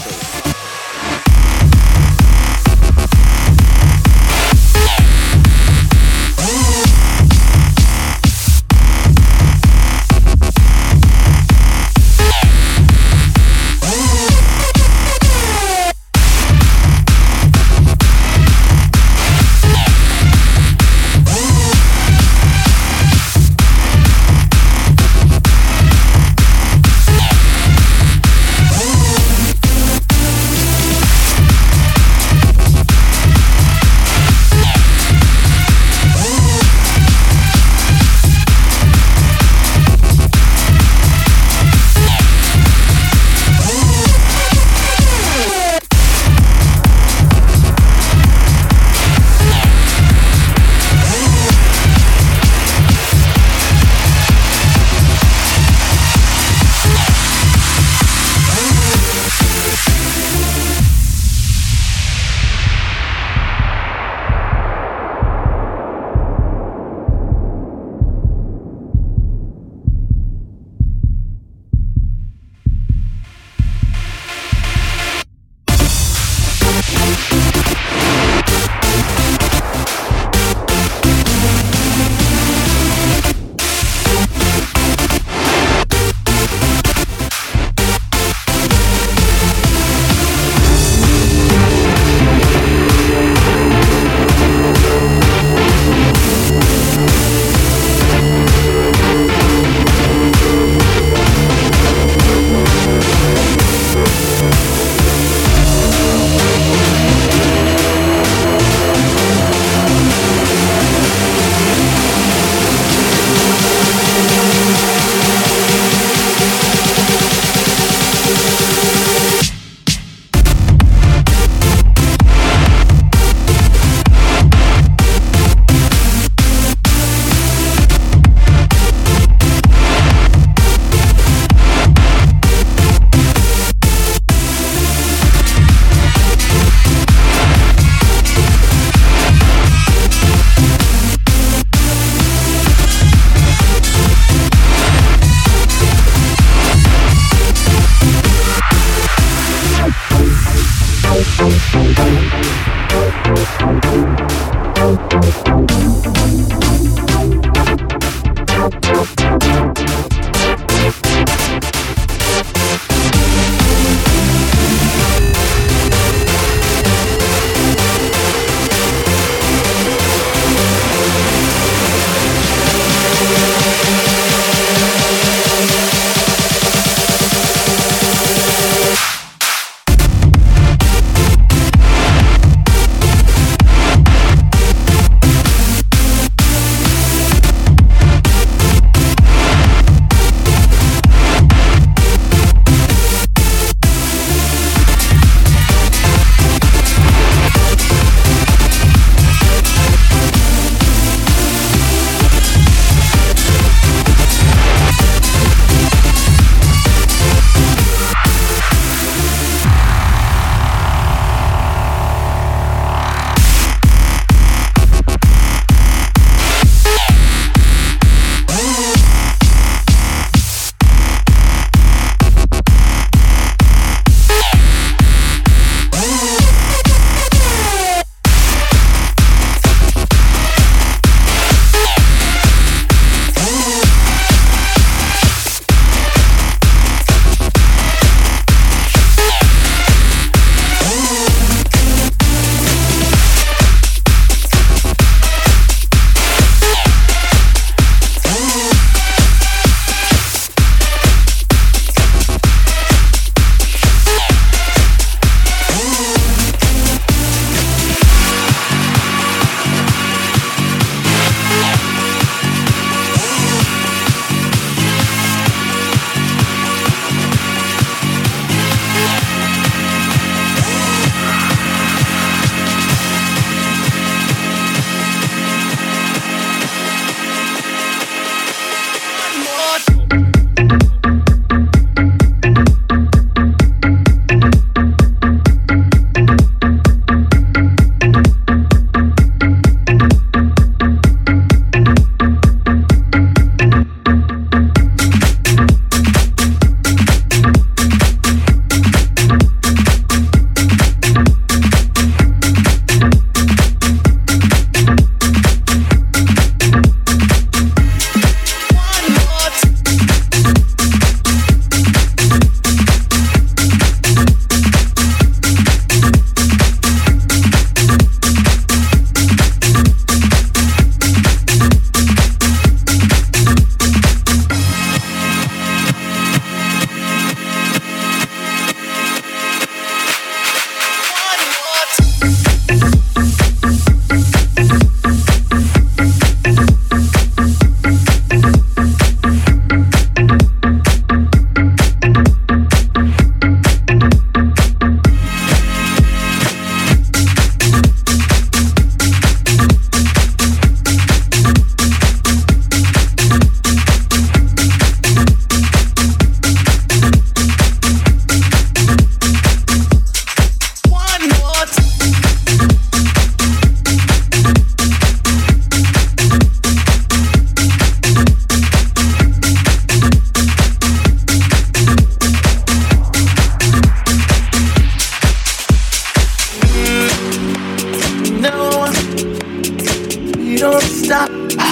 don't stop.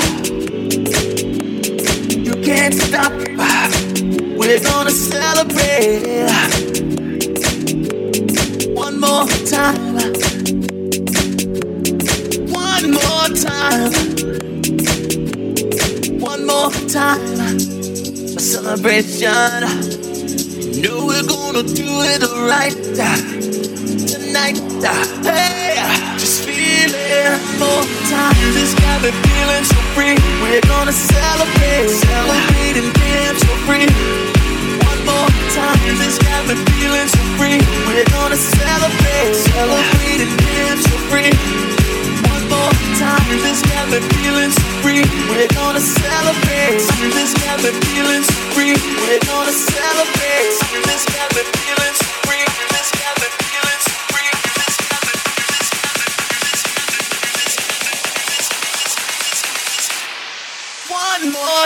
You can't stop. We're gonna celebrate one more time. One more time. One more time. A celebration. You know we're gonna do it right tonight. Hey, just feel it. One more time. This got me feeling so free. We're gonna celebrate, celebrate and dance so free. One more time. This got me feeling so free. We're gonna celebrate, celebrate and dance so free. One more time. This got me feeling so free. We're gonna celebrate. This got me feeling so free. We're gonna celebrate. This got me feeling so free. This got me feeling so free. This got me. One more.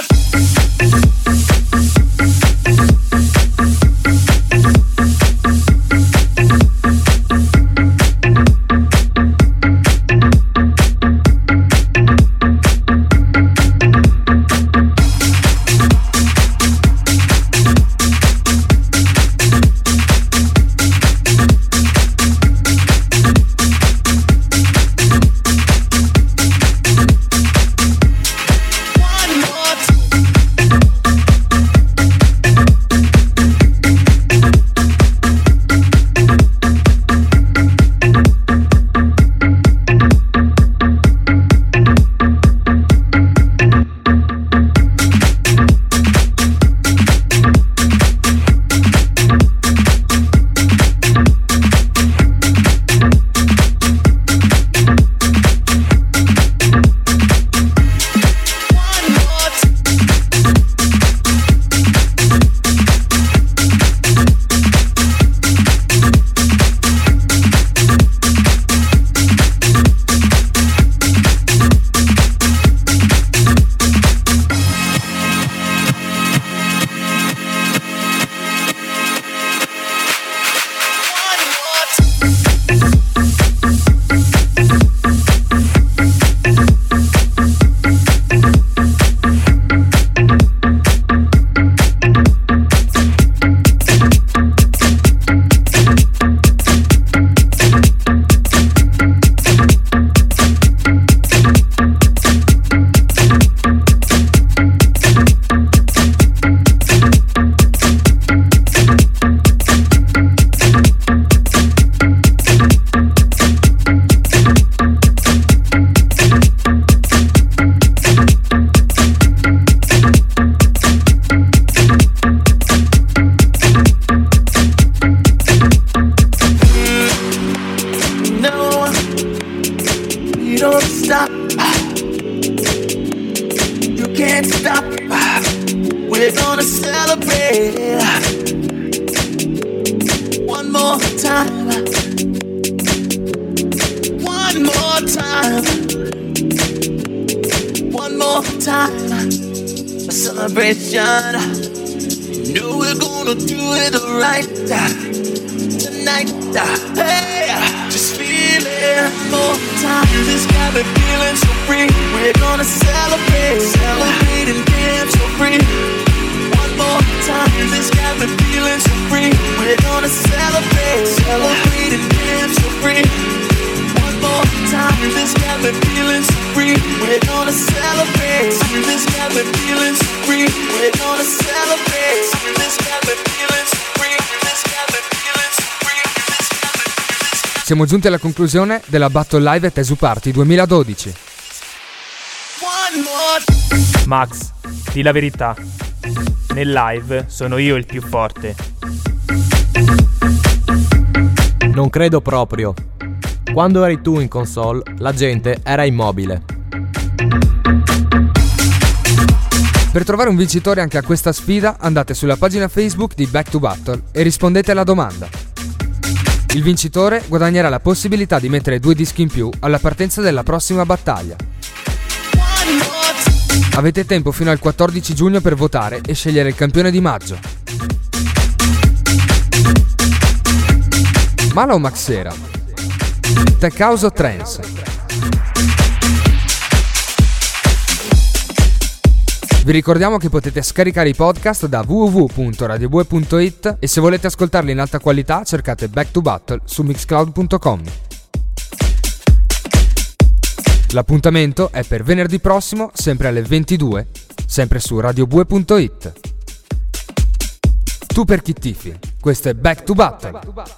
Siamo giunti alla conclusione della Battle Live Tesu Party 2012. Max, di la verità. Nel live sono io il più forte. Non credo proprio. Quando eri tu in console, la gente era immobile. Per trovare un vincitore anche a questa sfida, andate sulla pagina Facebook di Back to Battle e rispondete alla domanda. Il vincitore guadagnerà la possibilità di mettere 2 dischi in più alla partenza della prossima battaglia. Avete tempo fino al 14 giugno per votare e scegliere il campione di maggio. Mala o Maxera? Tech House o Trance? Vi ricordiamo che potete scaricare i podcast da www.radiobue.it e se volete ascoltarli in alta qualità cercate Back to Battle su mixcloud.com. L'appuntamento è per venerdì prossimo, sempre alle 22, sempre su radiobue.it. Tu per chi tifi, questo è Back to Battle.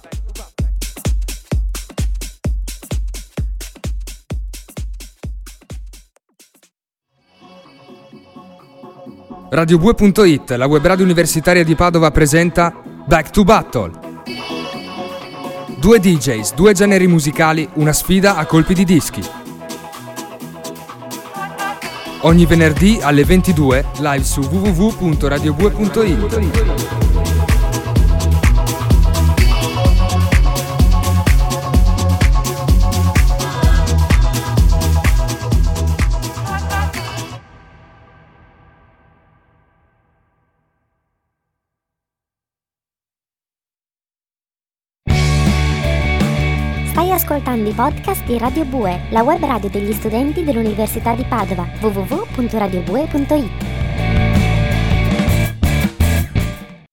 Radiobue.it, la web radio universitaria di Padova presenta Back to Battle. 2 DJs, 2 generi musicali, una sfida a colpi di dischi. Ogni venerdì alle 22, live su www.radiobue.it. Stai ascoltando i podcast di Radio Bue, la web radio degli studenti dell'Università di Padova, www.radiobue.it.